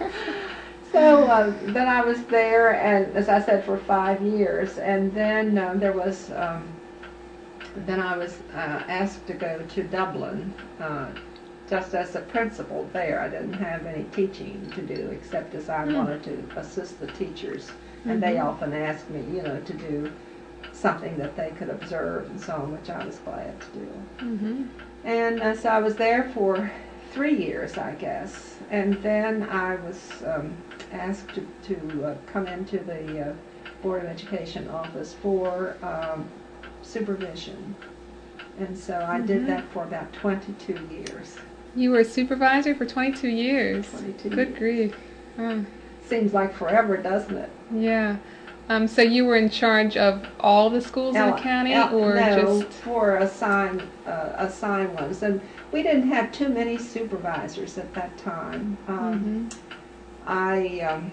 So uh, then I was there, and as I said, for five years, and then uh, there was. Um, Then I was uh, asked to go to Dublin, uh, just as a principal there. I didn't have any teaching to do, except as I mm. wanted to assist the teachers. And mm-hmm. they often asked me, you know, to do something that they could observe and so on, which I was glad to do. Mm-hmm. And uh, so I was there for three years, I guess. And then I was um, asked to, to uh, come into the uh, Board of Education office for um, supervision, and so I mm-hmm. did that for about twenty-two years. You were a supervisor for twenty-two years. twenty-two Good years. grief. Oh. Seems like forever, doesn't it? Yeah. Um, so you were in charge of all the schools El- in the county, El- or no, just for assigned uh, assigned ones, and we didn't have too many supervisors at that time. Um, mm-hmm. I. Um,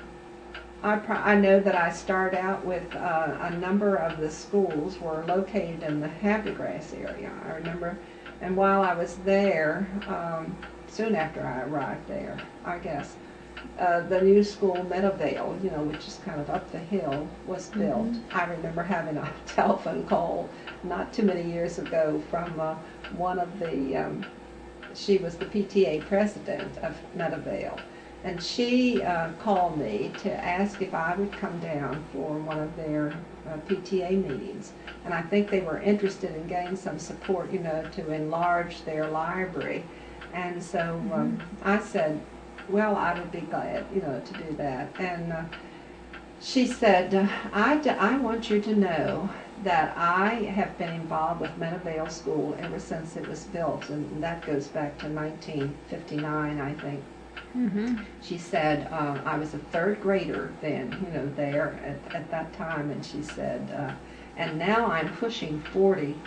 I, pr- I know that I started out with uh, a number of the schools were located in the Happy Grass area. I remember, and while I was there, um, soon after I arrived there, I guess, uh, the new school, Meadowvale, you know, which is kind of up the hill, was built. Mm-hmm. I remember having a telephone call not too many years ago from uh, one of the, um, she was the P T A president of Meadowvale. And she uh, called me to ask if I would come down for one of their uh, P T A meetings. And I think they were interested in getting some support, you know, to enlarge their library. And so um, mm-hmm. I said, well, I would be glad, you know, to do that. And uh, she said, uh, I, d- I want you to know that I have been involved with Meadowvale School ever since it was built. And that goes back to nineteen fifty-nine, I think. Mm-hmm. She said, uh, I was a third grader then, you know, there at, at that time, and she said, uh, and now I'm pushing forty.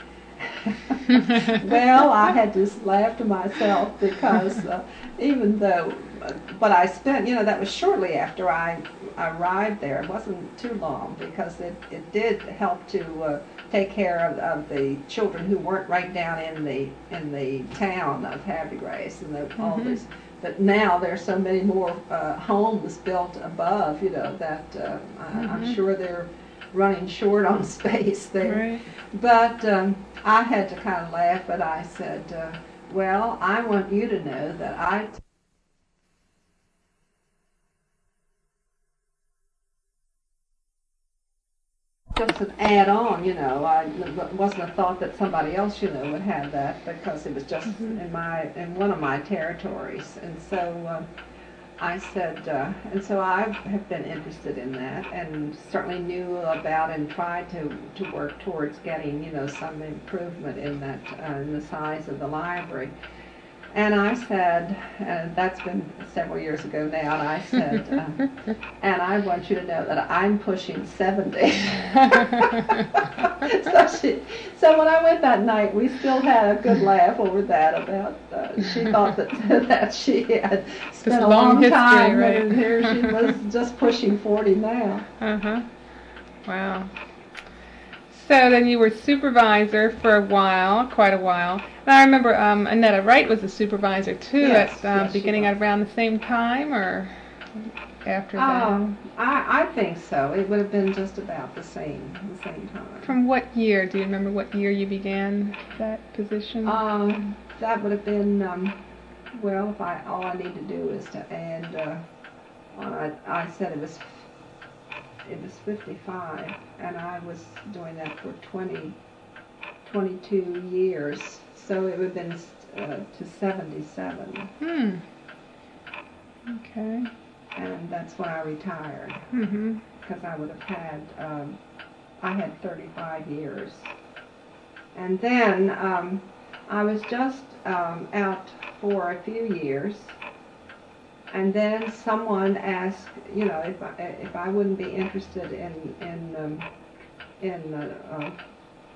Well, I had to laugh to myself because uh, even though, but I spent, you know, that was shortly after I arrived there. It wasn't too long because it, it did help to uh, take care of, of the children who weren't right down in the in the town of Happy Grace and the, mm-hmm. all these. But now there's so many more uh, homes built above, you know, that uh, mm-hmm. I'm sure they're running short on space there. Right. But um, I had to kind of laugh, but I said, uh, well, I want you to know that I... T- just an add-on, you know. I, it wasn't a thought that somebody else, you know, would have that because it was just mm-hmm. in my in one of my territories. And so uh, I said, uh, and so I have been interested in that, and certainly knew about and tried to to work towards getting, you know, some improvement in that uh, in the size of the library. And I said, and that's been several years ago now, and I said, uh, and I want you to know that I'm pushing seventy. so, she, so when I went that night, we still had a good laugh over that about, uh, she thought that that she had spent a long, long history, time, right? And here she was just pushing forty now. Uh-huh. Wow. So then you were supervisor for a while, quite a while. And I remember um, Annetta Wright was a supervisor too, yes, at um, yes, beginning at around the same time, or after that? Um, I, I think so. It would have been just about the same, the same time. From what year? Do you remember what year you began that position? Um, that would have been, um, well, if I all I need to do is to add, uh, I, I said it was it was fifty-five, and I was doing that for twenty, twenty-two years, so it would have been uh, to seventy-seven. Hmm. Okay. And that's when I retired, mm-hmm. because I would have had, um, I had thirty-five years. And then um, I was just um, out for a few years, and then someone asked, you know, if I, if I wouldn't be interested in in um, in uh, uh,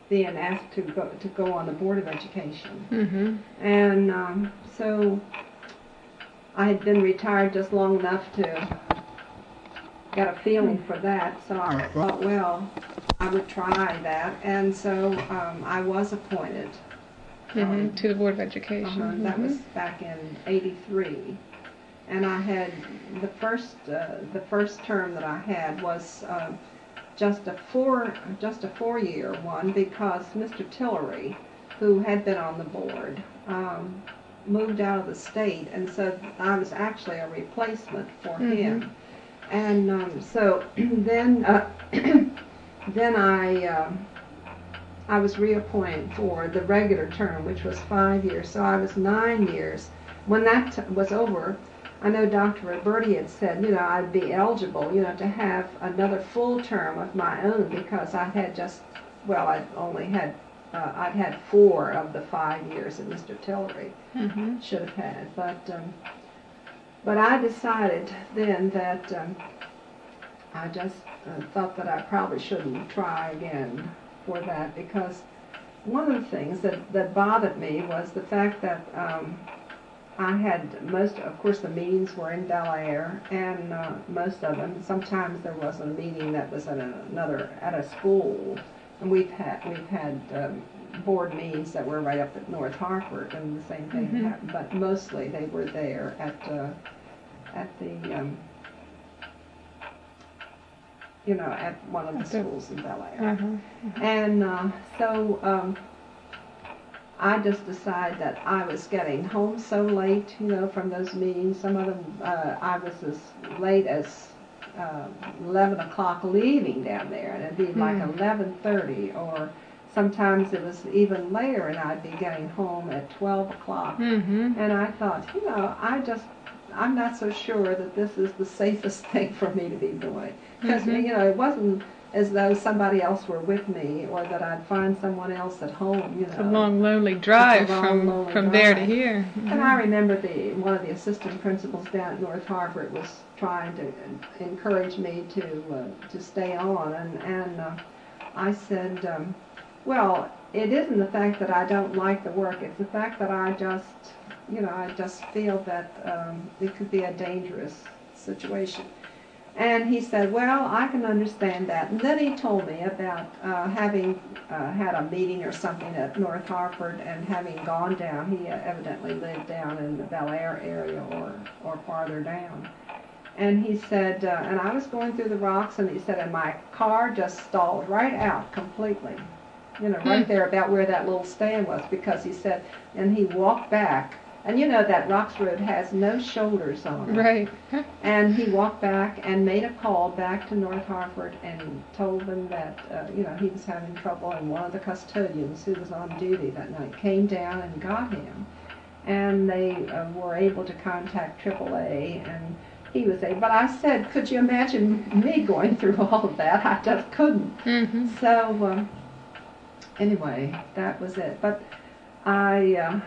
being asked to go to go on the Board of Education. Mm-hmm. And um, so I had been retired just long enough to get a feeling for that. So I thought, well, I would try that. And so um, I was appointed. Mm-hmm. Um, to the Board of Education. Uh-huh, mm-hmm. That was back in eighty-three. And I had, the first, uh, the first term that I had was uh, just a four, just a four-year one, because Mister Tillery, who had been on the board, um, moved out of the state, and so I was actually a replacement for mm-hmm. him. And um, so then, uh, then I, uh, I was reappointed for the regular term, which was five years. So I was nine years. When that t- was over, I know Doctor Roberti had said, you know, I'd be eligible, you know, to have another full term of my own, because I had just, well, I'd only had, uh, I'd had four of the five years that Mister Tillery mm-hmm. should have had. But, um, but I decided then that um, I just uh, thought that I probably shouldn't try again for that, because one of the things that, that bothered me was the fact that um, I had most, of course, the meetings were in Bel Air, and uh, most of them. Sometimes there was a meeting that was at another at a school, and we've had we've had um, board meetings that were right up at North Hartford, and the same thing mm-hmm. happened. But mostly they were there at uh, at the um, you know at one of the schools in Bel Air, uh-huh. Uh-huh. and uh, so. Um, I just decided that I was getting home so late, you know, from those meetings. Some of them, uh, I was as late as uh, eleven o'clock leaving down there, and it'd be mm. like eleven thirty, or sometimes it was even later, and I'd be getting home at twelve o'clock. Mm-hmm. And I thought, you know, I just, I'm not so sure that this is the safest thing for me to be doing. Because, mm-hmm. you know, it wasn't as though somebody else were with me, or that I'd find someone else at home, you know. It's a long, lonely drive long, from lonely from drive. there to here. Mm-hmm. And I remember the one of the assistant principals down at North Hartford was trying to encourage me to uh, to stay on, and and uh, I said, um, well, it isn't the fact that I don't like the work; it's the fact that I just, you know, I just feel that um, it could be a dangerous situation. And he said, well, I can understand that. And then he told me about uh, having uh, had a meeting or something at North Hartford, and having gone down. He evidently lived down in the Bel Air area, or, or farther down. And he said, uh, and I was going through the rocks, and he said, and my car just stalled right out completely. You know, right there about where that little stand was, because he said, and he walked back. And you know that Rocks Road has no shoulders on it. Right. And he walked back and made a call back to North Hartford and told them that, uh, you know, he was having trouble, and one of the custodians who was on duty that night came down and got him. And they uh, were able to contact triple A, and he was able, but I said, could you imagine me going through all of that? I just couldn't. Mm-hmm. So, um, anyway, that was it. But I... Uh,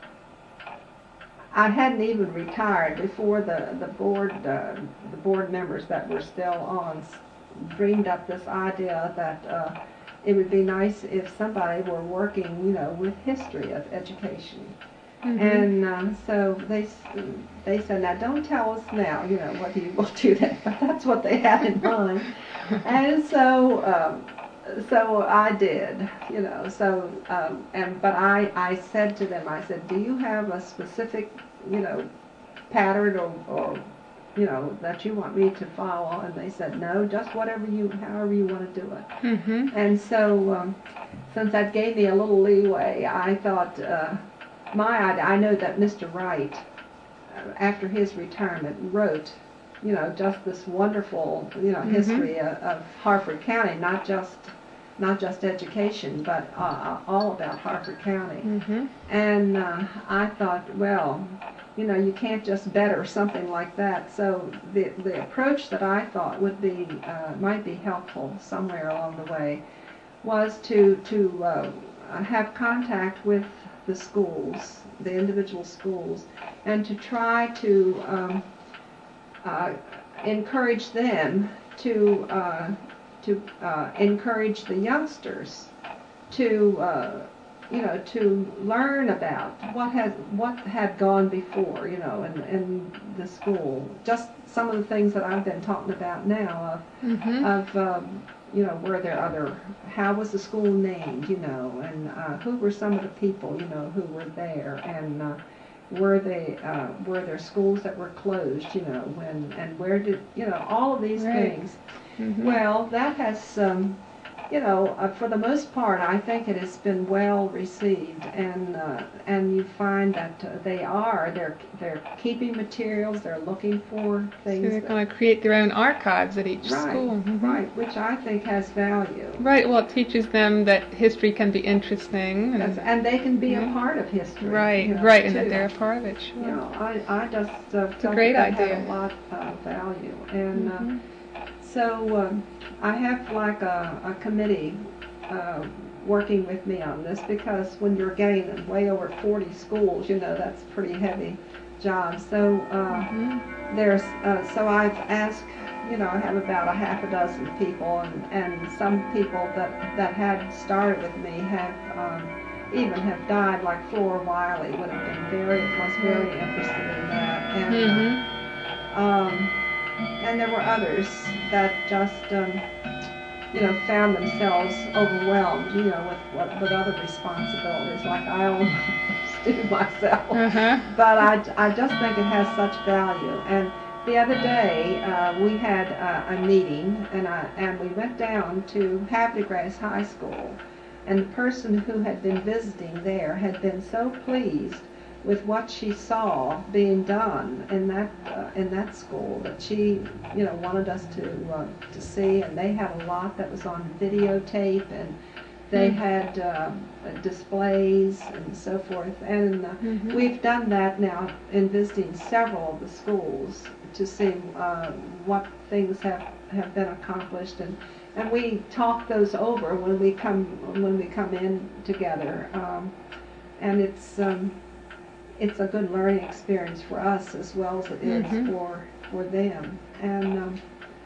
I hadn't even retired before the the board uh, the board members that were still on dreamed up this idea that uh, it would be nice if somebody were working, you know, with history of education. Mm-hmm. And uh, so they they said, now don't tell us now, you know, whether you will do that, but that's what they had in mind. And so. Um, So I did, you know, so, um, and, but I, I said to them, I said, do you have a specific, you know, pattern or, or, you know, that you want me to follow? And they said, no, just whatever you, however you want to do it. Mm-hmm. And so, um, since that gave me a little leeway, I thought, uh, my, I know that Mister Wright, uh, after his retirement, wrote, you know, just this wonderful, you know, mm-hmm. history of, of Hartford County, not just not just education, but uh, all about Hartford County. Mm-hmm. And uh, I thought, well, you know, you can't just better something like that. So the the approach that I thought would be uh, might be helpful somewhere along the way was to to uh, have contact with the schools, the individual schools, and to try to um, uh, encourage them to uh, to uh, encourage the youngsters to uh, you know, to learn about what has what had gone before, you know, in, in the school. Just some of the things that I've been talking about now of, Mm-hmm. of um, you know, were there other, how was the school named, you know, and uh, who were some of the people, you know, who were there, and uh, were they, uh, were there schools that were closed, you know, when, and where did, you know, all of these Right. things. Mm-hmm. Well, that has, um, you know, uh, for the most part, I think it has been well received, and uh, and you find that uh, they are they're they're keeping materials, they're looking for So things. they're that, going to create their own archives at each right, school. Mm-hmm. right, which I think has value. Right. Well, it teaches them that history can be interesting, That's, and and they can be yeah. a part of history. right, you know, right, and too. that they're a part of it. Sure. You know, I I just uh, a felt great that, that idea. had a lot of value, and Mm-hmm. uh, so um, I have like a, a committee uh, working with me on this, because when you're getting way over forty schools, you know, that's a pretty heavy job. So uh, Mm-hmm. there's uh, so I've asked, you know, I have about a half a dozen people, and, and some people that that had started with me have um, even have died, like Flora Wiley would have been very was very interested in that, and Mm-hmm. uh, um, and there were others that just um, you know, found themselves overwhelmed, you know, with with other responsibilities, like I almost do myself. Uh-huh. But I, I just think it has such value. And the other day uh, we had uh, a meeting, and I, and we went down to Havre de Grace High School, and the person who had been visiting there had been so pleased with what she saw being done in that uh, in that school that she, you know, wanted us to uh, to see. And they had a lot that was on videotape, and they Mm. had uh, displays and so forth. And uh, Mhm. we've done that now in visiting several of the schools to see uh, what things have have been accomplished, and and we talk those over when we come when we come in together. Um, and it's um, it's a good learning experience for us as well as it is Mhm. for for them. And um,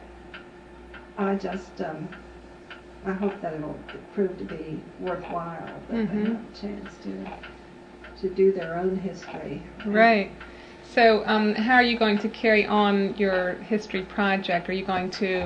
I just um, I hope that it'll prove to be worthwhile, that Mhm. they have a chance to to do their own history. Right. So, um, how are you going to carry on your history project? Are you going to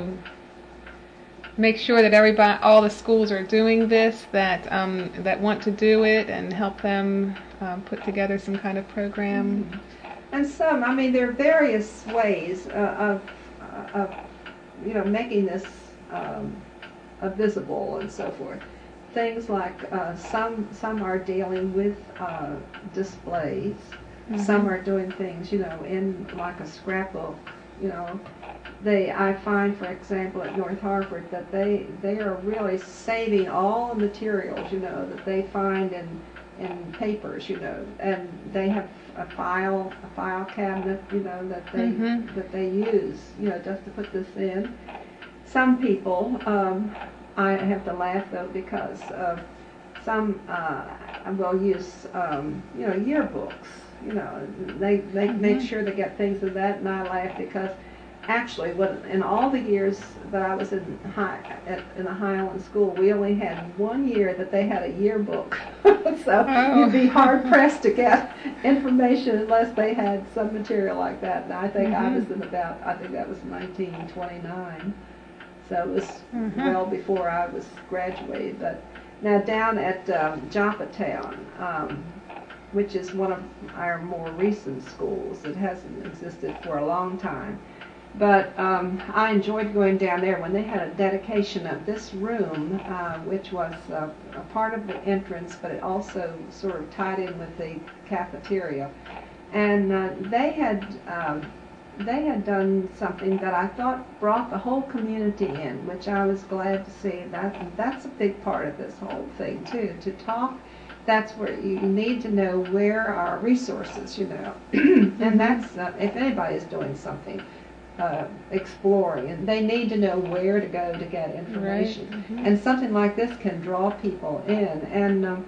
make sure that everybody, all the schools are doing this, that um, that want to do it, and help them um, put together some kind of program? Mhm. And some, I mean, there are various ways uh, of, uh, of, you know, making this um, uh, visible and so forth. Things like uh, some some are dealing with uh, displays. Mhm. Some are doing things, you know, in like a scrapbook. You know, they I find, for example, at North Harvard that they they are really saving all the materials, you know, that they find in in papers, you know, and they have a file a file cabinet, you know, that they Mhm. that they use, you know, just to put this in. Some people, um, I have to laugh though, because uh, some uh, will use, um, you know, yearbooks. You know, they they Mhm. make sure they get things of that, and I laugh because actually, when in all the years that I was in high at, in the Highland School, we only had one year that they had a yearbook. So Oh. you'd be hard pressed to get information unless they had some material like that. And I think I Mhm. was in about I think that was nineteen twenty-nine. So it was Mhm. well before I was graduated. But now down at um, Joppatown, um, which is one of our more recent schools, it hasn't existed for a long time. But um, I enjoyed going down there when they had a dedication of this room, uh, which was uh, a part of the entrance, but it also sort of tied in with the cafeteria. And uh, they had um, they had done something that I thought brought the whole community in, which I was glad to see. That that's a big part of this whole thing too. To talk, that's where you need to know where are resources, you know, and that's uh, if anybody is doing something. Uh, exploring, and they need to know where to go to get information. Right. Mhm. And something like this can draw people in. And um,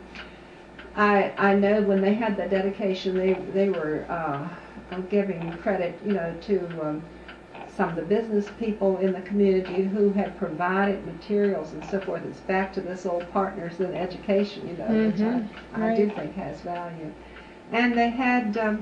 I I know when they had the dedication, they they were uh, giving credit, you know, to um, some of the business people in the community who had provided materials and so forth. It's back to this old partners in education, you know, Mhm. which I, I Right. do think has value. And they had, um,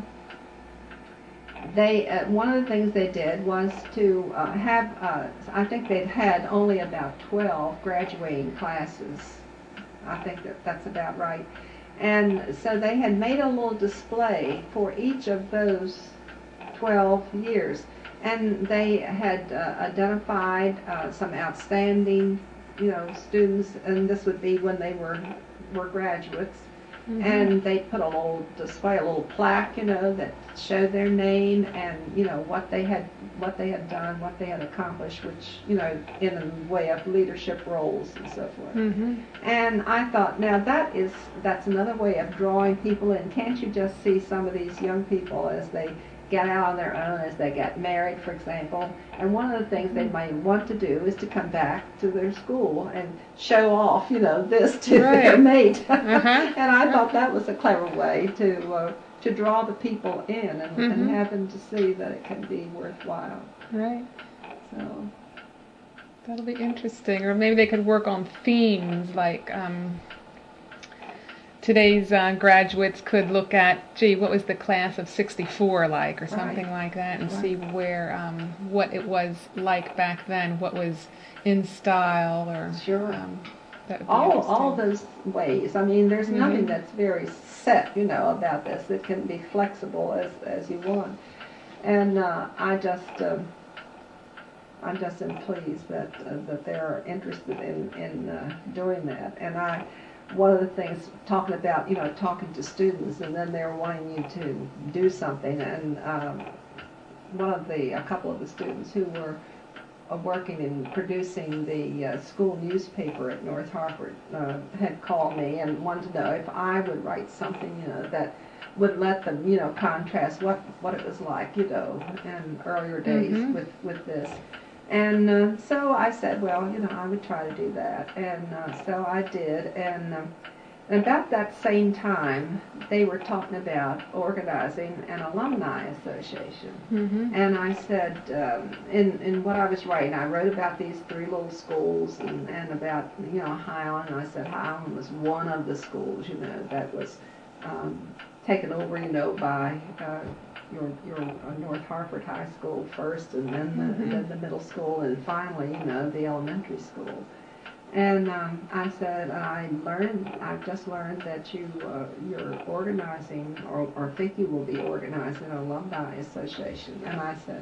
they uh, one of the things they did was to uh, have, uh, I think they'd had only about twelve graduating classes. I think that that's about right. And so they had made a little display for each of those twelve years. And they had uh, identified uh, some outstanding, you know, students, and this would be when they were were graduates. Mhm. And they put a little display, a little plaque, you know, that showed their name and, you know, what they had what they had done, what they had accomplished, which, you know, in a way of leadership roles and so forth. Mhm. And I thought, now that is that's another way of drawing people in. Can't you just see some of these young people as they get out on their own, as they get married, for example? And one of the things they might want to do is to come back to their school and show off, you know, this to Right. their mate. Uh-huh. And I thought that was a clever way to uh, to draw the people in and, Mhm. and have them to see that it can be worthwhile. Right. So. That'll be interesting. Or maybe they could work on themes like um, today's uh, graduates could look at, gee, what was the class of sixty-four like, or something Right. like that, and Right. see where um, what it was like back then, what was in style, or Sure. um, that would be all interesting. all those ways. I mean, there's nothing Mhm. that's very set, you know, about this. It can be flexible as as you want. And uh, I just um, I'm just am pleased that uh, that they're interested in in uh, doing that. And I one of the things talking about, you know, talking to students, and then they're wanting you to do something. And um, one of the a couple of the students who were uh, working in producing the uh, school newspaper at North Hartford uh, had called me and wanted to know if I would write something, you know, that would let them, you know, contrast what, what it was like, you know, in earlier days Mhm. with, with this. And uh, so I said, well, you know, I would try to do that. And uh, so I did. And um, And about that same time, they were talking about organizing an alumni association. Mhm. And I said, um, in, in what I was writing, I wrote about these three little schools and, and about, you know, Highland. And I said Highland was one of the schools, you know, that was um, taken over, you know, by uh, your, your uh, North Hartford High School first, and then the, Mhm. then the middle school, and finally, you know, the elementary school. And um, I said, I learned, I've just learned that you, uh, you're organizing, or, or think you will be organizing an alumni association. And I said,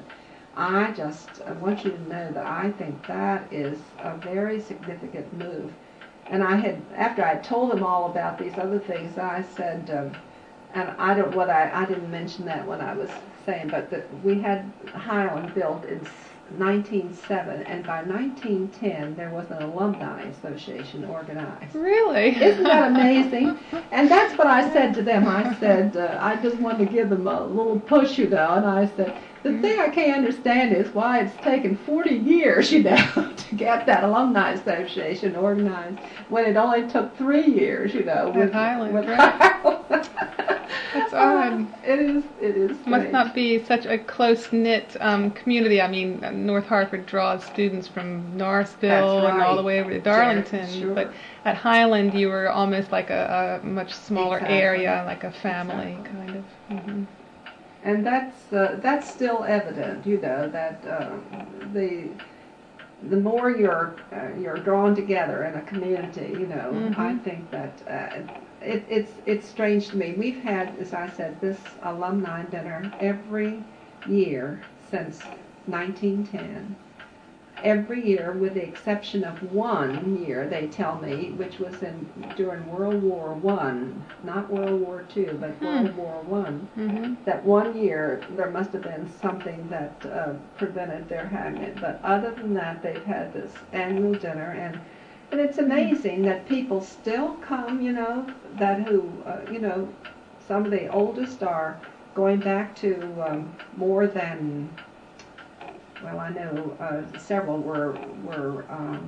I just I want you to know that I think that is a very significant move. And I had, after I told them all about these other things, I said, um, and I don't, what I, I didn't mention that when I was saying, but that we had Highland built in nineteen oh seven, and by nineteen ten there was an alumni association organized. Really? Isn't that amazing? And that's what I said to them. I said, uh, I just wanted to give them a little push, you know, and I said, the thing I can't understand is why it's taken forty years, you know, to get that alumni association organized when it only took three years, you know, With Highland, with right. Highland. That's odd. It is, it is Must strange. not be such a close-knit um, community. I mean, uh, North Hartford draws students from Norrisville That's and all right. the way over to Darlington. Sure. But at Highland, you were almost like a, a much smaller Exactly. area, like a family, Exactly. kind of. hmm And that's uh, that's still evident, you know, that uh, the the more you're uh, you're drawn together in a community, you know, Mhm. I think that uh, it, it's it's strange to me. We've had, as I said, this alumni dinner every year since nineteen ten. Every year, with the exception of one year, they tell me, which was in during World War One, not World War Two, but Hmm. World War One. hmm That one year there must have been something that uh, prevented their having it. But other than that, they've had this annual dinner, and and it's amazing that people still come. You know, that who uh, you know, some of the oldest are going back to um, more than. Well, I know uh, several were were um,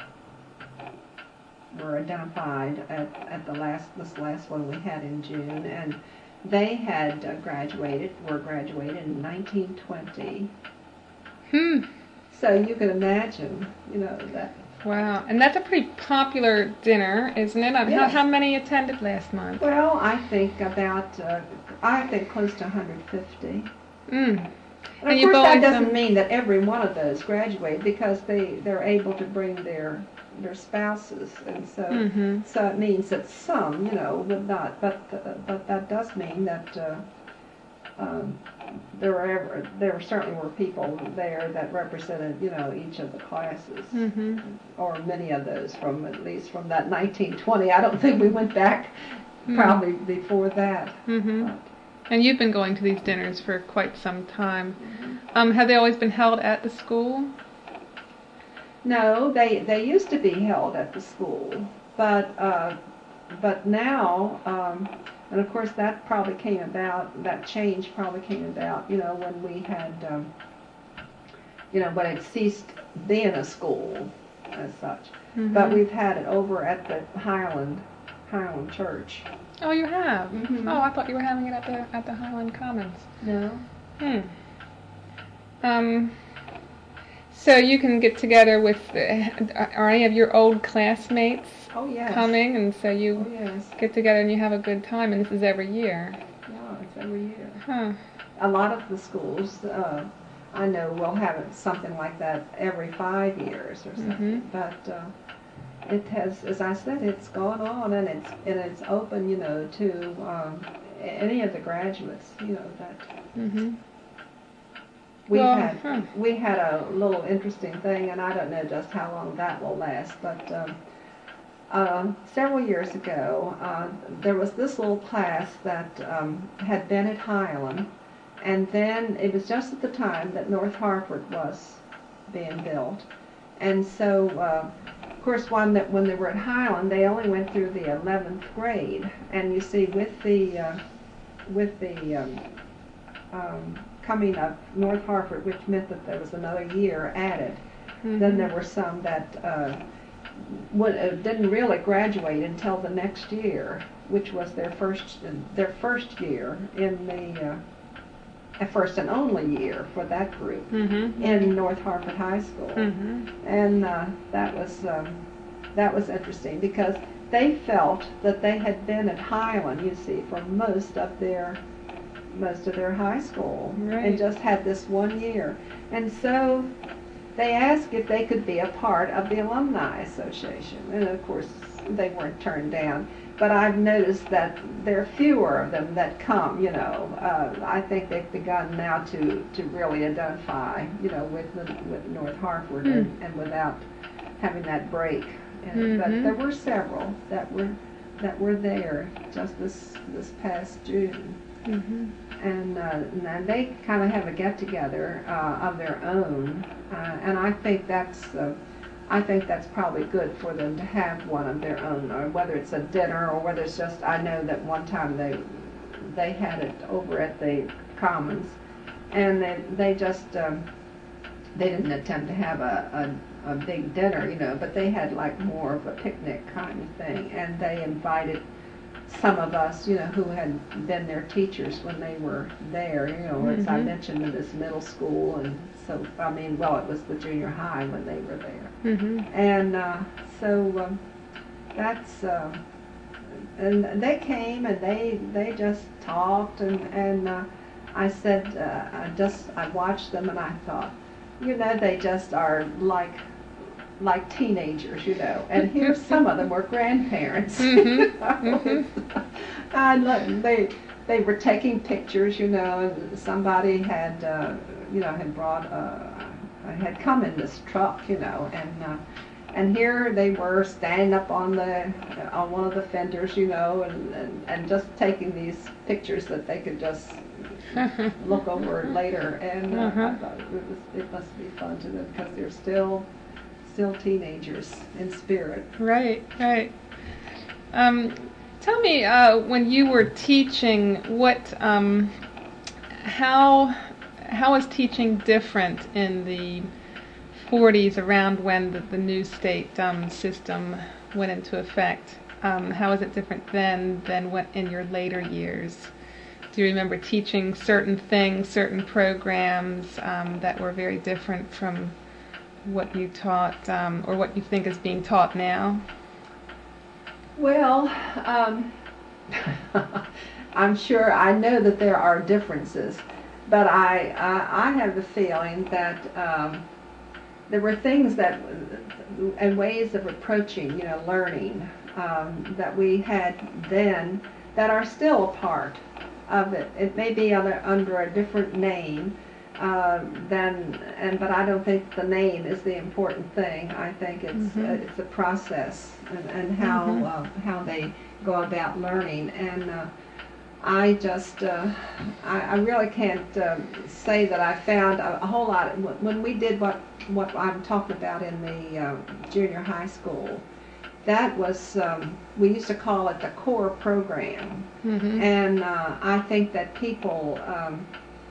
were identified at, at the last this last one we had in June, and they had uh, graduated were graduated in nineteen twenty, Hmm. So you can imagine, you know, that. Wow. And that's a pretty popular dinner, isn't it? Um, How, Yes. how many attended last month? Well, I think about, uh, I think close to one hundred fifty. Mm. And And of you've course, that always, doesn't um, mean that every one of those graduate because they they're able to bring their their spouses, and so Mm-hmm. so it means that some, you know, would not. But uh, but that does mean that uh, um, there were ever, there certainly were people there that represented, you know, each of the classes, Mm-hmm. or many of those from at least from that nineteen twenty. I don't think we went back probably before that. Mm-hmm. But, And you've been going to these dinners for quite some time. Um, have they always been held at the school? no, they they used to be held at the school, but uh, but now, um, and of course that probably came about. That change probably came about, you know, when we had, um, you know, when it ceased being a school as such. Mm-hmm. But we've had it over at the Highland Highland Church. Oh, you have? Mhm. Oh, I thought you were having it at the at the Highland Commons. No. Hmm. Um. So you can get together with, uh, are any of your old classmates Oh yes. coming, and so Oh you yes. get together and you have a good time, and this is every year. Yeah, it's every year. Huh. A lot of the schools, uh, I know, will have it, something like that every five years or something. Mhm. But uh, it has, as I said, it's gone on, and it's and it's open, you know, to um, any of the graduates, you know, that Mhm. we've Well, had. huh. We had a little interesting thing, and I don't know just how long that will last, but. Um, Uh, several years ago, uh, there was this little class that um, had been at Highland, and then it was just at the time that North Hartford was being built, and so uh, of course one that when they were at Highland, they only went through the eleventh grade, and you see with the uh, with the um, um, coming of North Hartford, which meant that there was another year added. Mhm. Then there were some that. Uh, What, uh, didn't really graduate until the next year, which was their first their first year in the uh, first and only year for that group Mhm. in North Hartford High School, Mhm. and uh, that was um, that was interesting because they felt that they had been at Highland, you see, for most of their most of their high school, Right. and just had this one year, and so. They asked if they could be a part of the Alumni Association, and of course they weren't turned down. But I've noticed that there are fewer of them that come, you know. Uh, I think they've begun now to, to really identify, you know, with the, with North Hartford Mm. and, and without having that break. And, But Mhm. there were several that were that were there just this this past June. Mhm. And, uh, and they kind of have a get together uh, of their own, uh, and I think that's uh, I think that's probably good for them to have one of their own, or whether it's a dinner or whether it's just. I know that one time they they had it over at the Commons, and they they just um, they didn't attempt to have a, a a big dinner, you know, but they had like more of a picnic kind of thing, and they invited. Some of us, you know, who had been their teachers when they were there, you know, as I Mhm. mentioned in this middle school, and so, I mean, well, it was the junior high when they were there. Mhm. And uh, so um, that's, uh, and they came and they they just talked, and, and uh, I said, uh, I just, I watched them and I thought, you know, they just are like, like teenagers, you know, and here some of them were grandparents. Mhm. Mhm. I look, they they were taking pictures, you know. And somebody had, uh, you know, had brought, uh, had come in this truck, you know, and uh, and here they were standing up on the on one of the fenders, you know, and and, and just taking these pictures that they could just look over later. And uh, Uh-huh. I thought it was it must be fun to them because they're still. Still teenagers in spirit. Right, right. Um, tell me, uh, when you were teaching, what, um, how, how was teaching different in the forties, around when the, the new state um, system went into effect? Um, how is it different then than what in your later years do you remember teaching certain things, certain programs um, that were very different from what you taught um, or what you think is being taught now? Well, um, I'm sure I know that there are differences, but I I, I have the feeling that um, there were things that and ways of approaching, you know, learning um, that we had then that are still a part of it. It may be under, under a different name uh, than, and but I don't think the name is the important thing. I think it's mm-hmm. uh, it's the process and, and how mm-hmm. uh, how they go about learning. And uh, I just uh, I, I really can't uh, say that I found a, a whole lot when we did what what I'm talking about in the uh, junior high school. That was, um, we used to call it the core program. Mm-hmm. And uh, I think that people, um,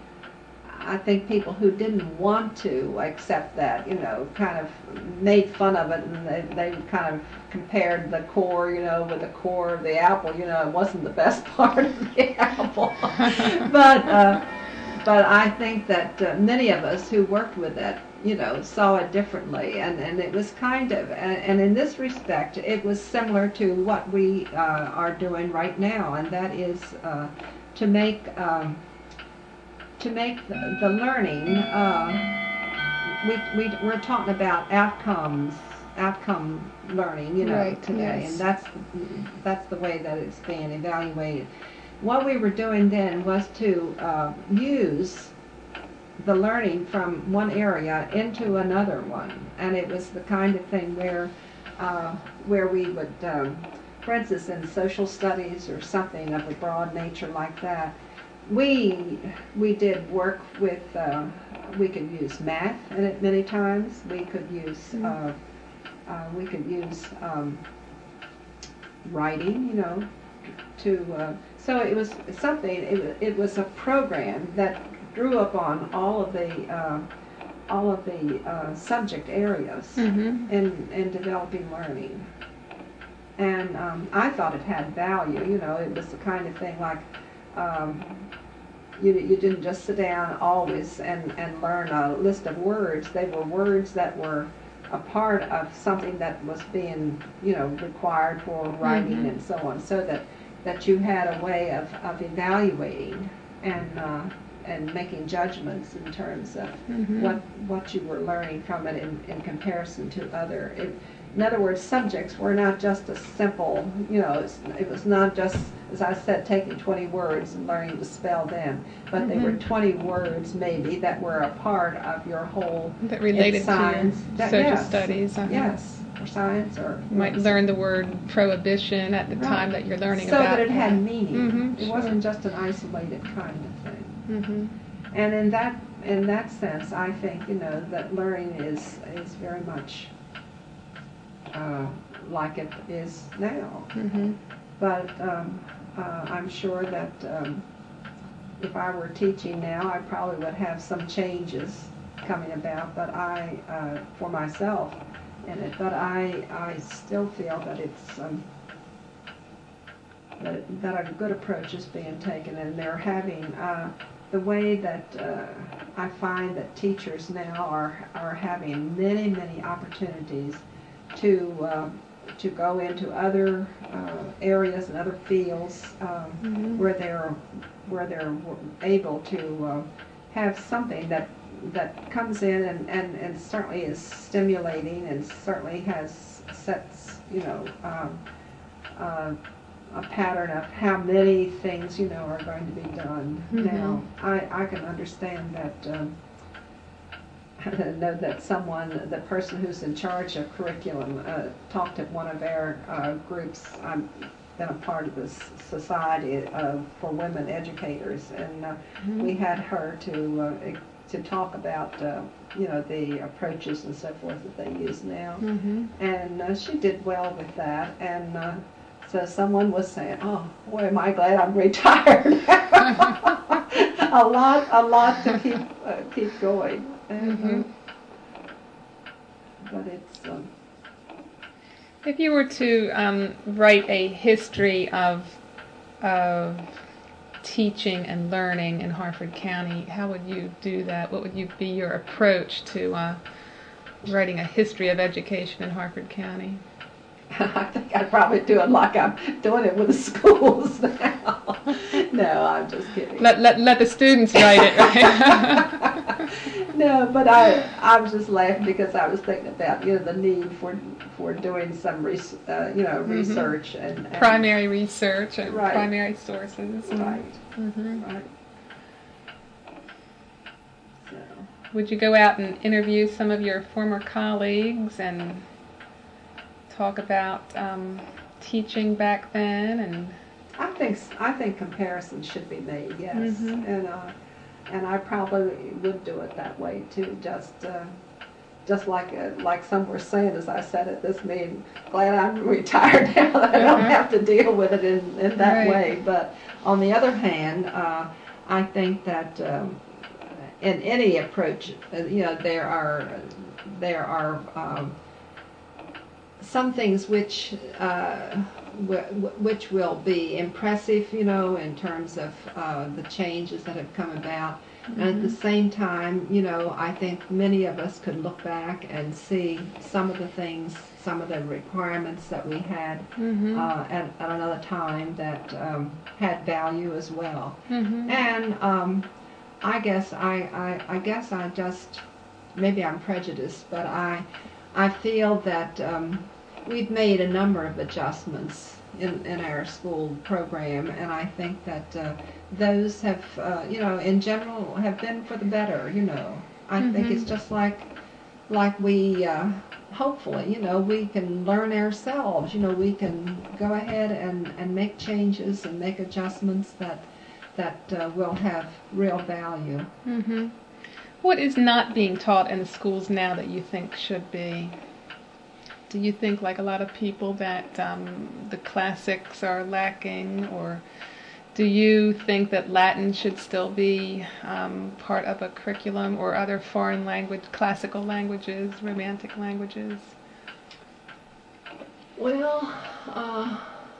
I think people who didn't want to accept that, you know, kind of made fun of it, and they, they kind of compared the core, you know, with the core of the apple. You know, it wasn't the best part of the apple. but, uh, but I think that uh, many of us who worked with it, you know, saw it differently, and, and it was kind of, and, and in this respect, it was similar to what we uh, are doing right now, and that is uh, to make um, to make the, the learning. Uh, we we we're talking about outcomes, outcome learning, you know, right, today, yes. and that's that's the way that it's being evaluated. What we were doing then was to uh, use the learning from one area into another one, and it was the kind of thing where uh, where we would, um, for instance, in social studies or something of a broad nature like that, we we did work with. Uh, we could use math in it many times. We could use uh, uh, we could use um, writing, you know, to. Uh, so it was something. It, it was a program that drew upon all of the uh, all of the uh, subject areas mm-hmm. in in developing learning, and um, I thought it had value. You know, it was the kind of thing like um, you you didn't just sit down always and and learn a list of words. They were words that were a part of something that was being, you know, required for writing mm-hmm. and so on, so that that you had a way of of evaluating and. Uh, and making judgments in terms of mm-hmm. what what you were learning from it in, in comparison to other. It, in other words, subjects were not just a simple, you know, it's, it was not just, as I said, taking twenty words and learning to spell them, but mm-hmm. they were twenty words maybe that were a part of your whole that related science, to your that, social yes, studies. Uh-huh. Yes, or science, or you might learn the word prohibition at the right. time that you're learning so about that it that. had meaning. Mm-hmm, it sure. wasn't just an isolated kind of thing. Mm-hmm. And in that in that sense, I think, you know, that learning is is very much uh, like it is now. Mm-hmm. But um, uh, I'm sure that um, if I were teaching now, I probably would have some changes coming about. But I, uh, for myself, in it. But I I still feel that it's. Um, That, that a good approach is being taken, and they're having uh, the way that uh, I find that teachers now are are having many many opportunities to uh, to go into other uh, areas and other fields um, mm-hmm. where they're where they're able to uh, have something that that comes in and, and, and certainly is stimulating and certainly has sets, you know, um, uh, a pattern of how many things, you know, are going to be done. Mm-hmm. Now, I, I can understand that, um, I know that someone, the person who's in charge of curriculum, uh, talked at one of our uh, groups. I've been a part of this society uh, for women educators, and uh, mm-hmm. we had her to uh, to talk about, uh, you know, the approaches and so forth that they use now. Mm-hmm. And uh, she did well with that, and uh, so someone was saying, "Oh, boy, am I glad I'm retired." a lot, a lot to keep uh, keep going. And, mm-hmm. uh, but it's. Um, if you were to um, write a history of of teaching and learning in Harford County, how would you do that? What would you be your approach to uh, writing a history of education in Harford County? I think I'd probably do it like I'm doing it with the schools now. No, I'm just kidding. Let let, let the students write it, right? No, but I I was just laughing because I was thinking about, you know, the need for for doing some res, uh, you know research mm-hmm. and, and primary research and right. primary sources. Right. Mm-hmm. Right. So. Would you go out and interview some of your former colleagues and talk about um, teaching back then? And I think I think comparisons should be made, yes, mm-hmm. and uh, and I probably would do it that way too. Just uh, just like uh, like some were saying, as I said at this meeting, glad I'm retired now that I don't uh-huh. have to deal with it in, in that right. way. But on the other hand, uh, I think that um, in any approach, uh, you know, there are there are um, some things which uh, w- which will be impressive, you know, in terms of uh, the changes that have come about. Mm-hmm. And at the same time, you know, I think many of us could look back and see some of the things, some of the requirements that we had mm-hmm. uh, at, at another time that um, had value as well. Mm-hmm. And um, I guess I, I I guess I just maybe I'm prejudiced, but I I feel that um, we've made a number of adjustments in, in our school program, and I think that uh, those have, uh, you know, in general have been for the better, you know. I mm-hmm. think it's just like, like we, uh, hopefully, you know, we can learn ourselves, you know, we can go ahead and, and make changes and make adjustments that, that uh, will have real value. Mm-hmm. What is not being taught in the schools now that you think should be? Do you think, like a lot of people, that um, the classics are lacking, or do you think that Latin should still be um, part of a curriculum, or other foreign language, classical languages, romantic languages? Well, uh,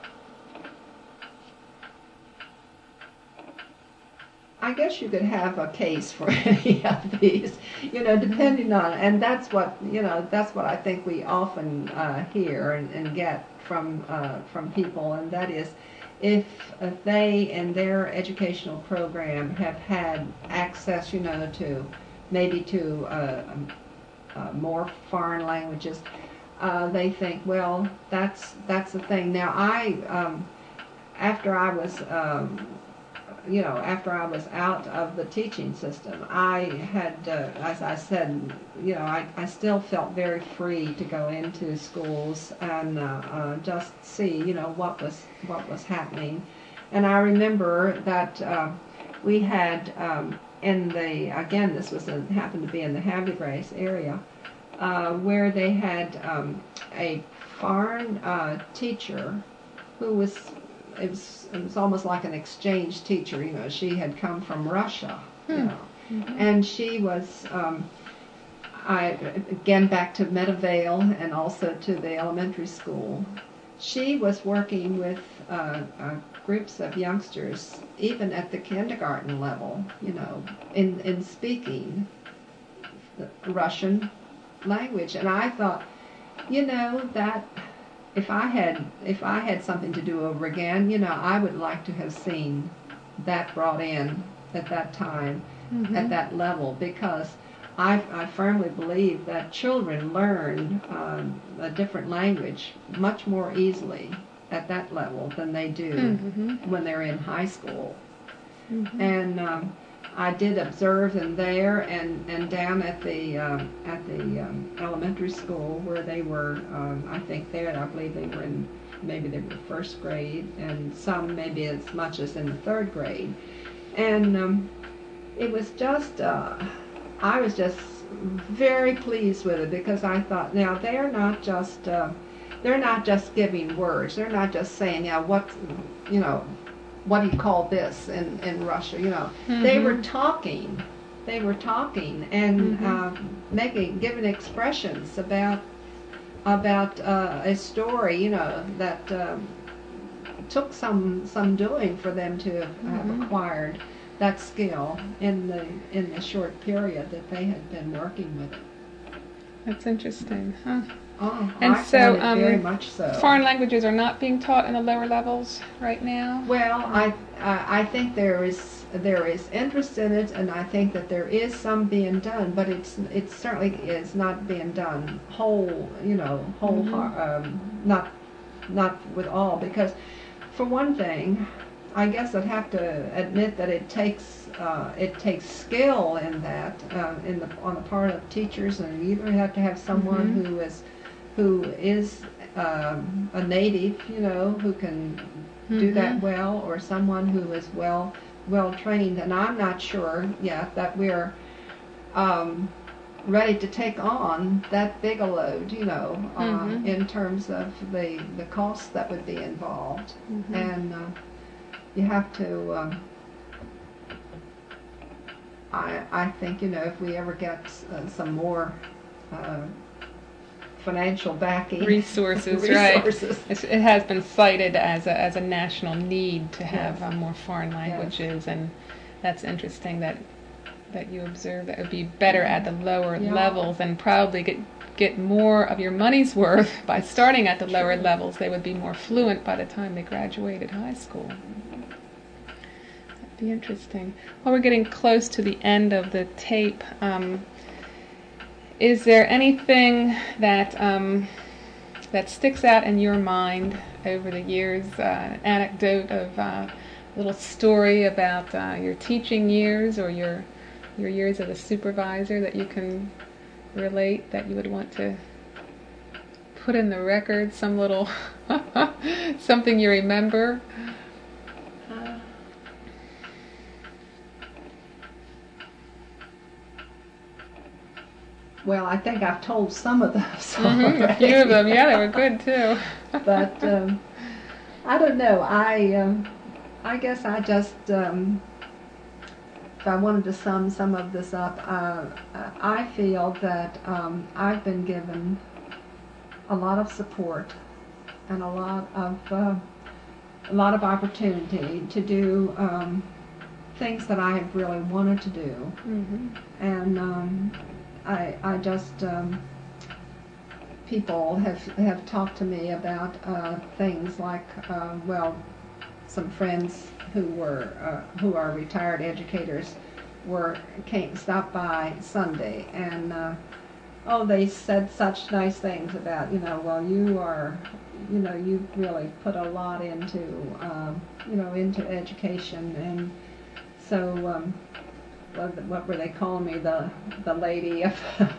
I guess you could have a case for any of these, you know, depending on, and that's what, you know, that's what I think we often uh, hear and, and get from uh, from people, and that is, if, if they in their educational program have had access, you know, to maybe to uh, uh, more foreign languages, uh, they think, well, that's that's the thing. Now, I um, after I was um, you know, after I was out of the teaching system, I had, uh, as I said, you know, I, I still felt very free to go into schools and uh, uh, just see, you know, what was what was happening. And I remember that uh, we had um, in the, again, this was in, happened to be in the Havre de Grace area, uh, where they had um, a foreign uh, teacher who was. It was, it was almost like an exchange teacher, you know. She had come from Russia, hmm. you know, mm-hmm. and she was, um, I again back to Meadowvale and also to the elementary school. She was working with uh, uh, groups of youngsters, even at the kindergarten level, you know, in in speaking the Russian language, and I thought, you know, that. If I had if I had something to do over again, you know, I would like to have seen that brought in at that time, mm-hmm. at that level, because I, I firmly believe that children learn um, a different language much more easily at that level than they do mm-hmm. when they're in high school. Mm-hmm. And um, I did observe them there and, and down at the um, at the um, elementary school where they were. Um, I think there, I believe they were in maybe they were first grade, and some maybe as much as in the third grade. And um, it was just uh, I was just very pleased with it, because I thought, now they're not just uh, they're not just giving words. They're not just saying, now what, you know. What do you call this in, in Russia? You know, mm-hmm. they were talking, they were talking and mm-hmm. uh, making, giving expressions about about uh, a story, you know, that um, took some some doing for them to have, Mm-hmm. have acquired that skill in the in the short period that they had been working with it. That's interesting, huh? Oh, And I so, found it um, very much so. Foreign languages are not being taught in the lower levels right now? Well, I I I think there is there is interest in it, and I think that there is some being done, but it's it certainly is not being done whole, you know, whole Mhm. um, not not with all, because for one thing, I guess I'd have to admit that it takes uh, it takes skill in that uh, in the on the part of teachers, and you either have to have someone Mhm. who is who is um, a native, you know, who can do that Mhm. well, or someone who is well well trained. And I'm not sure yet that we're um, ready to take on that big a load, you know, uh, Mhm. in terms of the the costs that would be involved. Mhm. And uh, you have to. Um, I I think, you know, if we ever get uh, some more uh, financial backing, Resources, resources. right? It's, it has been cited as a as a national need to have Yes. uh, more foreign languages, and that's interesting that that you observe that it would be better at the lower Yeah. levels and probably get get more of your money's worth by starting at the lower Sure. levels. They would be more fluent by the time they graduated high school. That'd be interesting. Well, we're getting close to the end of the tape. Um, is there anything that um, that sticks out in your mind over the years? Uh, an anecdote of uh, a little story about uh, your teaching years or your your years as a supervisor that you can relate, that you would want to put in the record, some little something you remember? Uh, well, I think I've told some of those Mm-hmm, a already. few of them, yeah, they were good too. But um, I don't know. I um, I guess I just um, if I wanted to sum some of this up, uh, I feel that um, I've been given a lot of support and a lot of uh, a lot of opportunity to do um, things that I have really wanted to do, Mm-hmm. and um, I I just um, people have have talked to me about uh, things like uh, well, some friends who were uh, who are retired educators were came stopped by Sunday, and uh, oh, they said such nice things about, you know, well, you are, you know, you've really put a lot into um, you know, into education. And so um, what, what were they calling me, the the lady of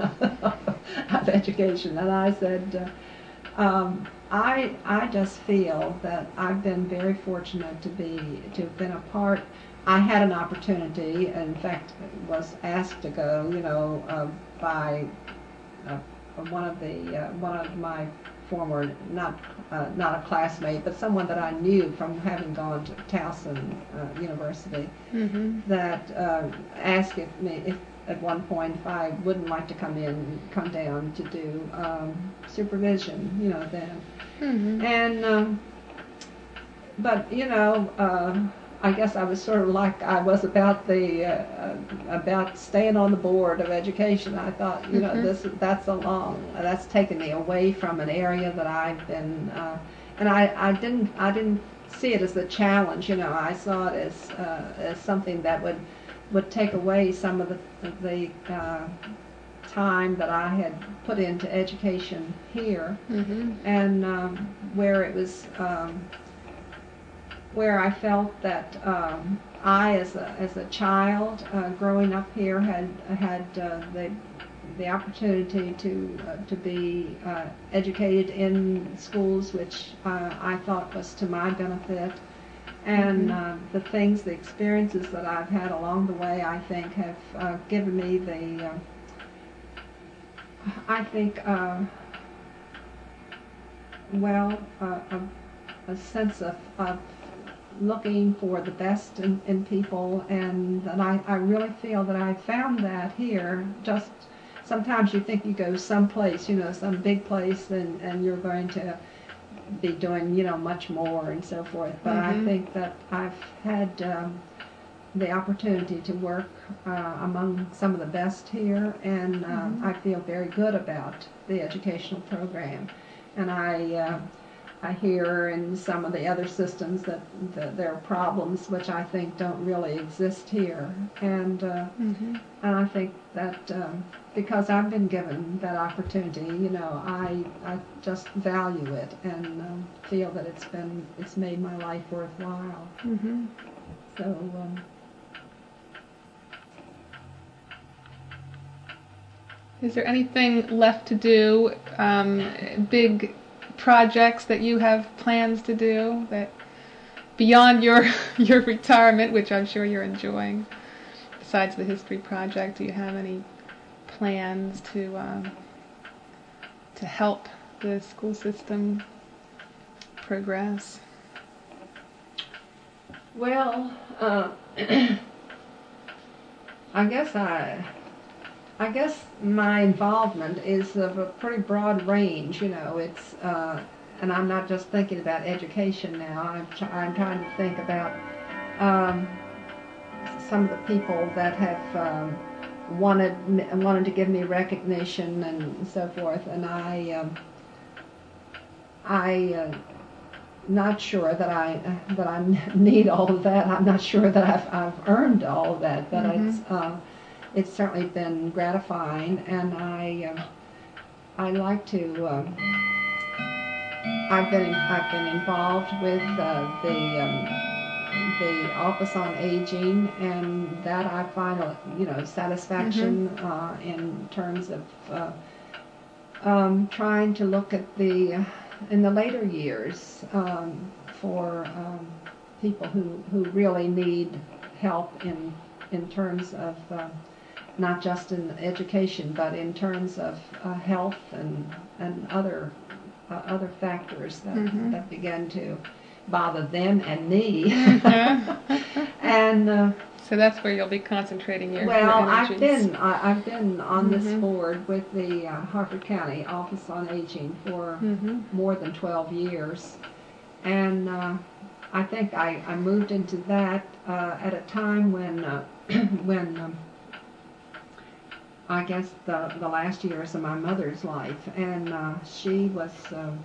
of education? And I said, uh, um, I I just feel that I've been very fortunate to be to have been a part. I had an opportunity, in fact, was asked to go, you know, uh, by uh, one of the uh, one of my former, not uh, not a classmate, but someone that I knew from having gone to Towson uh, University, Mm-hmm. that uh, asked if me if at one point if I wouldn't like to come in, come down to do um, supervision, you know, then. Mm-hmm. And um, but you know, uh, I guess I was sort of like I was about the uh, uh, about staying on the board of education. I thought, you know, Mhm. this that's a long that's taken me away from an area that I've been, uh, and I, I didn't I didn't see it as a challenge. You know, I saw it as uh, as something that would would take away some of the the uh, time that I had put into education here, Mm-hmm. and um, where it was. Um, where I felt that um, I, as a as a child uh, growing up here, had had uh, the the opportunity to uh, to be uh, educated in schools which uh, I thought was to my benefit, and Mhm. uh, the things, the experiences that I've had along the way, I think have uh, given me the uh, I think uh, well uh, a, a sense of, of looking for the best in, in people, and, and I, I really feel that I found that here. Just sometimes you think you go someplace, you know, some big place, and, and you're going to be doing, you know, much more and so forth. But Mhm. I think that I've had um, the opportunity to work uh, among some of the best here, and uh, Mhm. I feel very good about the educational program. And I, uh, I hear in some of the other systems that, that there are problems which I think don't really exist here. And, uh, Mhm. and I think that um, because I've been given that opportunity, you know, I, I just value it and um, feel that it's been, it's made my life worthwhile. Mhm. So, um, Is there anything left to do? Um, big projects that you have plans to do that beyond your your retirement, which I'm sure you're enjoying? Besides the history project, do you have any plans to um, to help the school system progress? well, uh, I guess I, I guess my involvement is of a pretty broad range. You know, it's, uh, and I'm not just thinking about education now. I'm, tr- I'm trying to think about um, some of the people that have um, wanted wanted to give me recognition and so forth, and I, um, I. Uh, not sure that I uh, that I need all of that. I'm not sure that I've, I've earned all of that, but Mhm. it's uh, it's certainly been gratifying, and I uh, I like to. Uh, I've been I've been involved with uh, the um, the Office on Aging, and that I find a you know satisfaction Mhm. uh, in terms of uh, um, trying to look at the uh, in the later years um, for um, people who, who really need help in in terms of uh, not just in education, but in terms of uh, health and and other uh, other factors that Mhm. that begin to bother them and me. Mhm. and uh, So that's where you'll be concentrating your, your well, I've energies. been I, I've been on this Mhm. board with the uh, Harford County Office on Aging for Mhm. more than twelve years, and uh, I think I, I moved into that uh, at a time when uh, when um, I guess the the last years of my mother's life, and uh, she was. Um,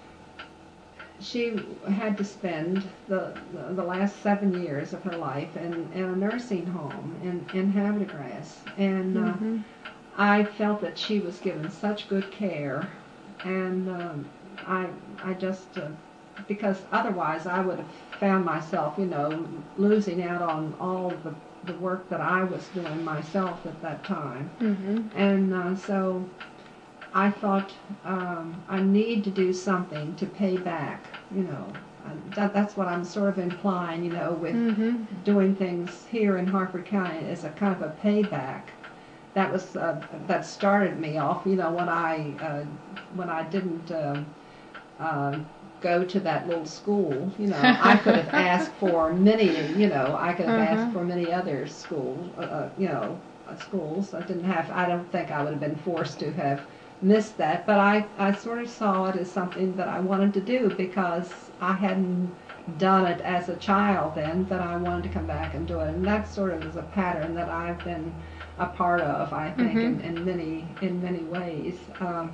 she had to spend the, the, the last seven years of her life in, in a nursing home in, in Havertide. And uh, Mhm. I felt that she was given such good care, and um, I, I just, uh, because otherwise I would have found myself, you know, losing out on all the, the work that I was doing myself at that time. Mhm. And uh, so I thought um, I need to do something to pay back, you know. Uh, That, that's what I'm sort of implying, you know, with Mhm. doing things here in Harford County as a kind of a payback. That was uh, that started me off, you know, when I uh, when I didn't um uh, go to that little school. You know, I could have asked for many, you know, I could have Uh-huh. asked for many other schools, uh, uh, you know, uh, schools. I didn't have. I don't think I would have been forced to have missed that, but I, I sort of saw it as something that I wanted to do because I hadn't done it as a child then, that I wanted to come back and do it. And that sort of is a pattern that I've been a part of, I think, Mhm. in, in many in many ways. Um,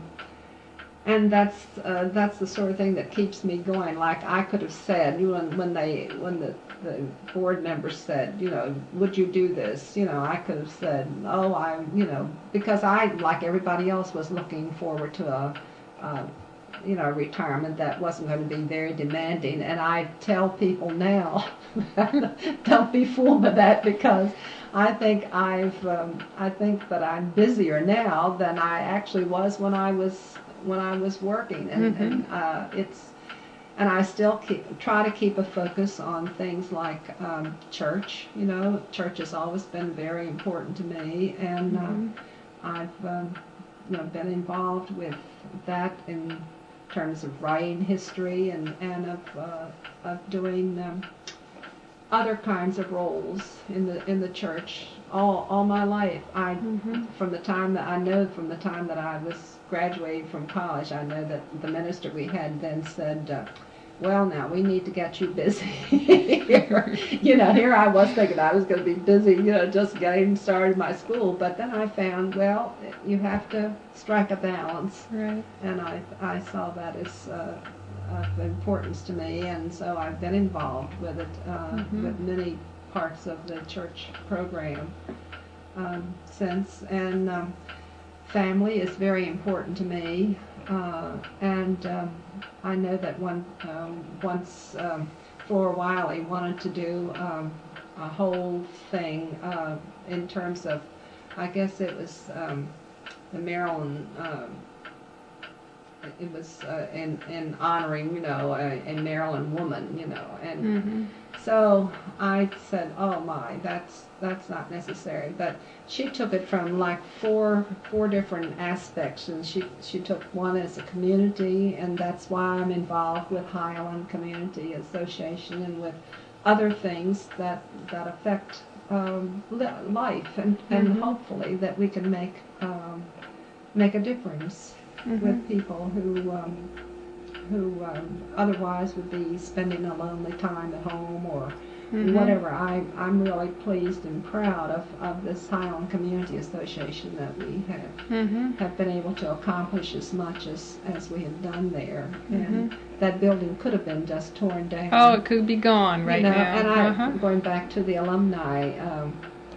and that's uh, that's the sort of thing that keeps me going. Like I could have said, you know, when, when they when the, the board members said, you know, would you do this? You know, I could have said, oh, I, you know, because I, like everybody else, was looking forward to a, a you know, retirement that wasn't going to be very demanding. And I tell people now, don't be fooled by that, because I think I've um, I think that I'm busier now than I actually was when I was when I was working, and, Mhm. and uh, it's and I still keep try to keep a focus on things like um, church. You know, church has always been very important to me, and uh, Mhm. I've um, you know been involved with that in terms of writing history and and of uh, of doing um, other kinds of roles in the in the church all all my life. I Mm-hmm. from the time that I know from the time that I was graduating from college, I know that the minister we had then said, uh, well, now we need to get you busy here. You know, here I was thinking I was going to be busy, you know, just getting started my school. But then I found, well, you have to strike a balance. Right. And I, I saw that as uh, of importance to me. And so I've been involved with it, uh, Mhm. with many parts of the church program um, since. And um, family is very important to me. Uh, and um, I know that one um, once um, Flora Wiley wanted to do um, a whole thing uh, in terms of, I guess it was um, the Maryland. Um, it was uh, in in honoring, you know, a, a Maryland woman, you know, and Mm-hmm. so I said, oh my, that's that's not necessary. But she took it from like four four different aspects, and she she took one as a community, and that's why I'm involved with Highland Community Association and with other things that that affect um, li- life, and and Mhm. hopefully that we can make um, make a difference Mm-hmm. with people who. Um, who um, otherwise would be spending a lonely time at home or Mhm. whatever. I, I'm really pleased and proud of, of this Highland Community Association that we have, Mm-hmm. have been able to accomplish as much as, as we have done there. Mhm. And that building could have been just torn down. Oh, it could be gone right you know, now. And I, uh-huh. going back to the alumni um,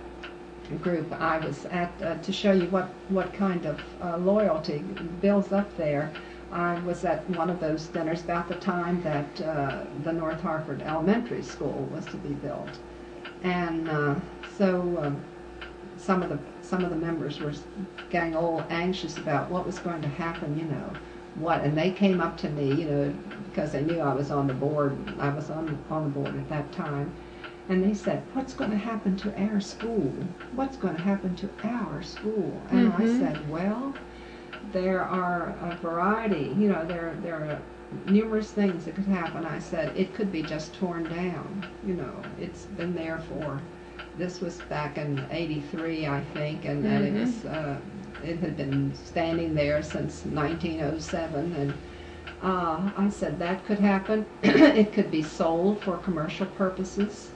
group, I was at, uh, to show you what, what kind of uh, loyalty builds up there. I was at one of those dinners about the time that uh, the North Hartford Elementary School was to be built, and uh, so um, some of the some of the members were getting all anxious about what was going to happen, you know, what, and they came up to me, you know, because they knew I was on the board. I was on on the board at that time, and they said, "What's going to happen to our school? What's going to happen to our school?" And Mhm. I said, "Well, there are a variety, you know, there there are numerous things that could happen." I said, it could be just torn down, you know, it's been there for, this was back in eighty-three, I think, and, and it was, uh, it had been standing there since nineteen oh seven, and uh, I said that could happen. It could be sold for commercial purposes.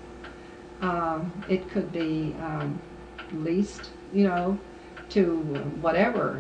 Um, it could be um, leased, you know, to whatever,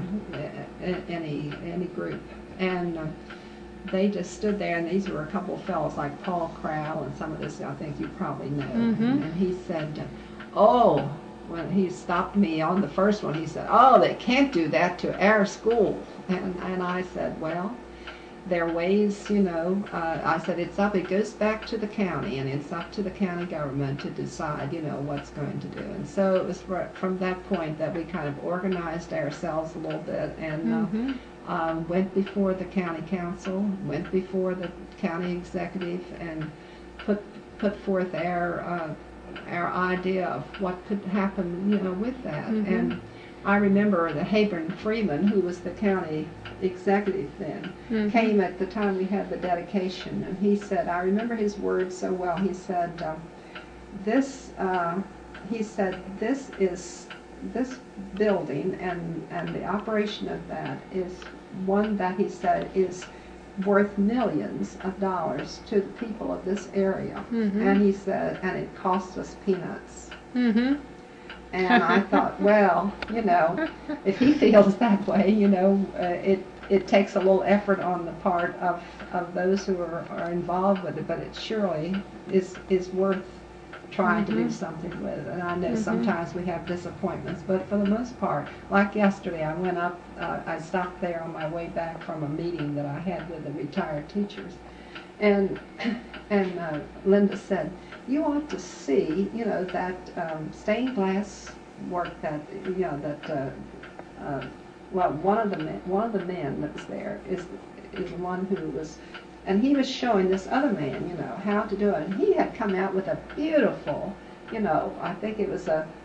any any group. And uh, they just stood there, and these were a couple of fellows like Paul Crowell, and some of this I think you probably know. Mhm. And he said, oh, when he stopped me on the first one, he said, oh, they can't do that to our school. And, and I said, well, there are ways, you know, uh, I said it's up, it goes back to the county, and it's up to the county government to decide, you know, what's going to do. And so it was for, from that point that we kind of organized ourselves a little bit, and uh, Mhm. um, went before the county council, went before the county executive, and put put forth our uh, our idea of what could happen, you know, with that. Mhm. And I remember the Habern Freeman, who was the county executive then, Mhm. came at the time we had the dedication, and he said, I remember his words so well, he said, uh, this, uh, he said, this is, this building and, and the operation of that is one that he said is worth millions of dollars to the people of this area. Mhm. And he said, and it costs us peanuts. Mhm. And I thought, well, you know, if he feels that way, you know, uh, it it takes a little effort on the part of, of those who are, are involved with it, but it surely is is worth trying to do Mhm. something with. And I know Mhm. sometimes we have disappointments, but for the most part, like yesterday, I went up, uh, I stopped there on my way back from a meeting that I had with the retired teachers, and and uh, Linda said, you ought to see, you know, that um, stained glass work that, you know, that, uh, uh, well, one of the men, one of the men that was there is is the one who was, and he was showing this other man, you know, how to do it. And he had come out with a beautiful, you know, I think it was a,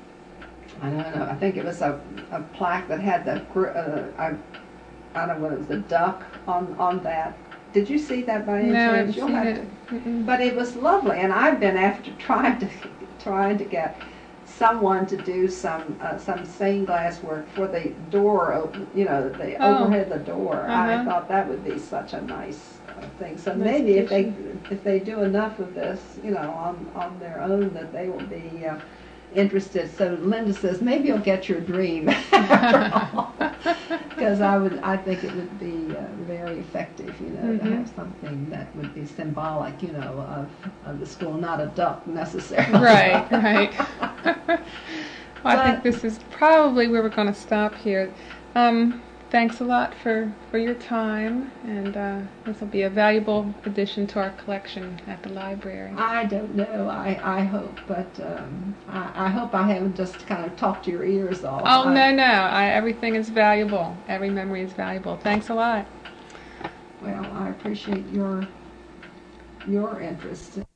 I don't know, I think it was a, a plaque that had the, gr- uh, I, I don't know what it was, the duck on, on that Did you see that by any No, I chance? haven't You'll seen have it. to. Mm-mm. But it was lovely, and I've been after trying to trying to get someone to do some uh, some stained glass work for the door, open, you know, the Oh. overhead of the door. I Uh-huh. thought that would be such a nice uh, thing. So Nice maybe if they addition. if they do enough of this, you know, on on their own, that they will be uh, interested. So Linda says maybe you'll get your dream after all, because I would I think it would be uh, very effective, you know, to Mhm. have something that would be symbolic, you know, of of the school, not a duck necessarily. Right, right. Well, I think But- this is probably where we're going to stop here. Um, thanks a lot for, for your time, and uh, this will be a valuable addition to our collection at the library. I don't know. I, I hope, but um, I, I hope I haven't just kind of talked your ears off. Oh, I- no, no. I, everything is valuable. Every memory is valuable. Thanks a lot. Well, I appreciate your your interest.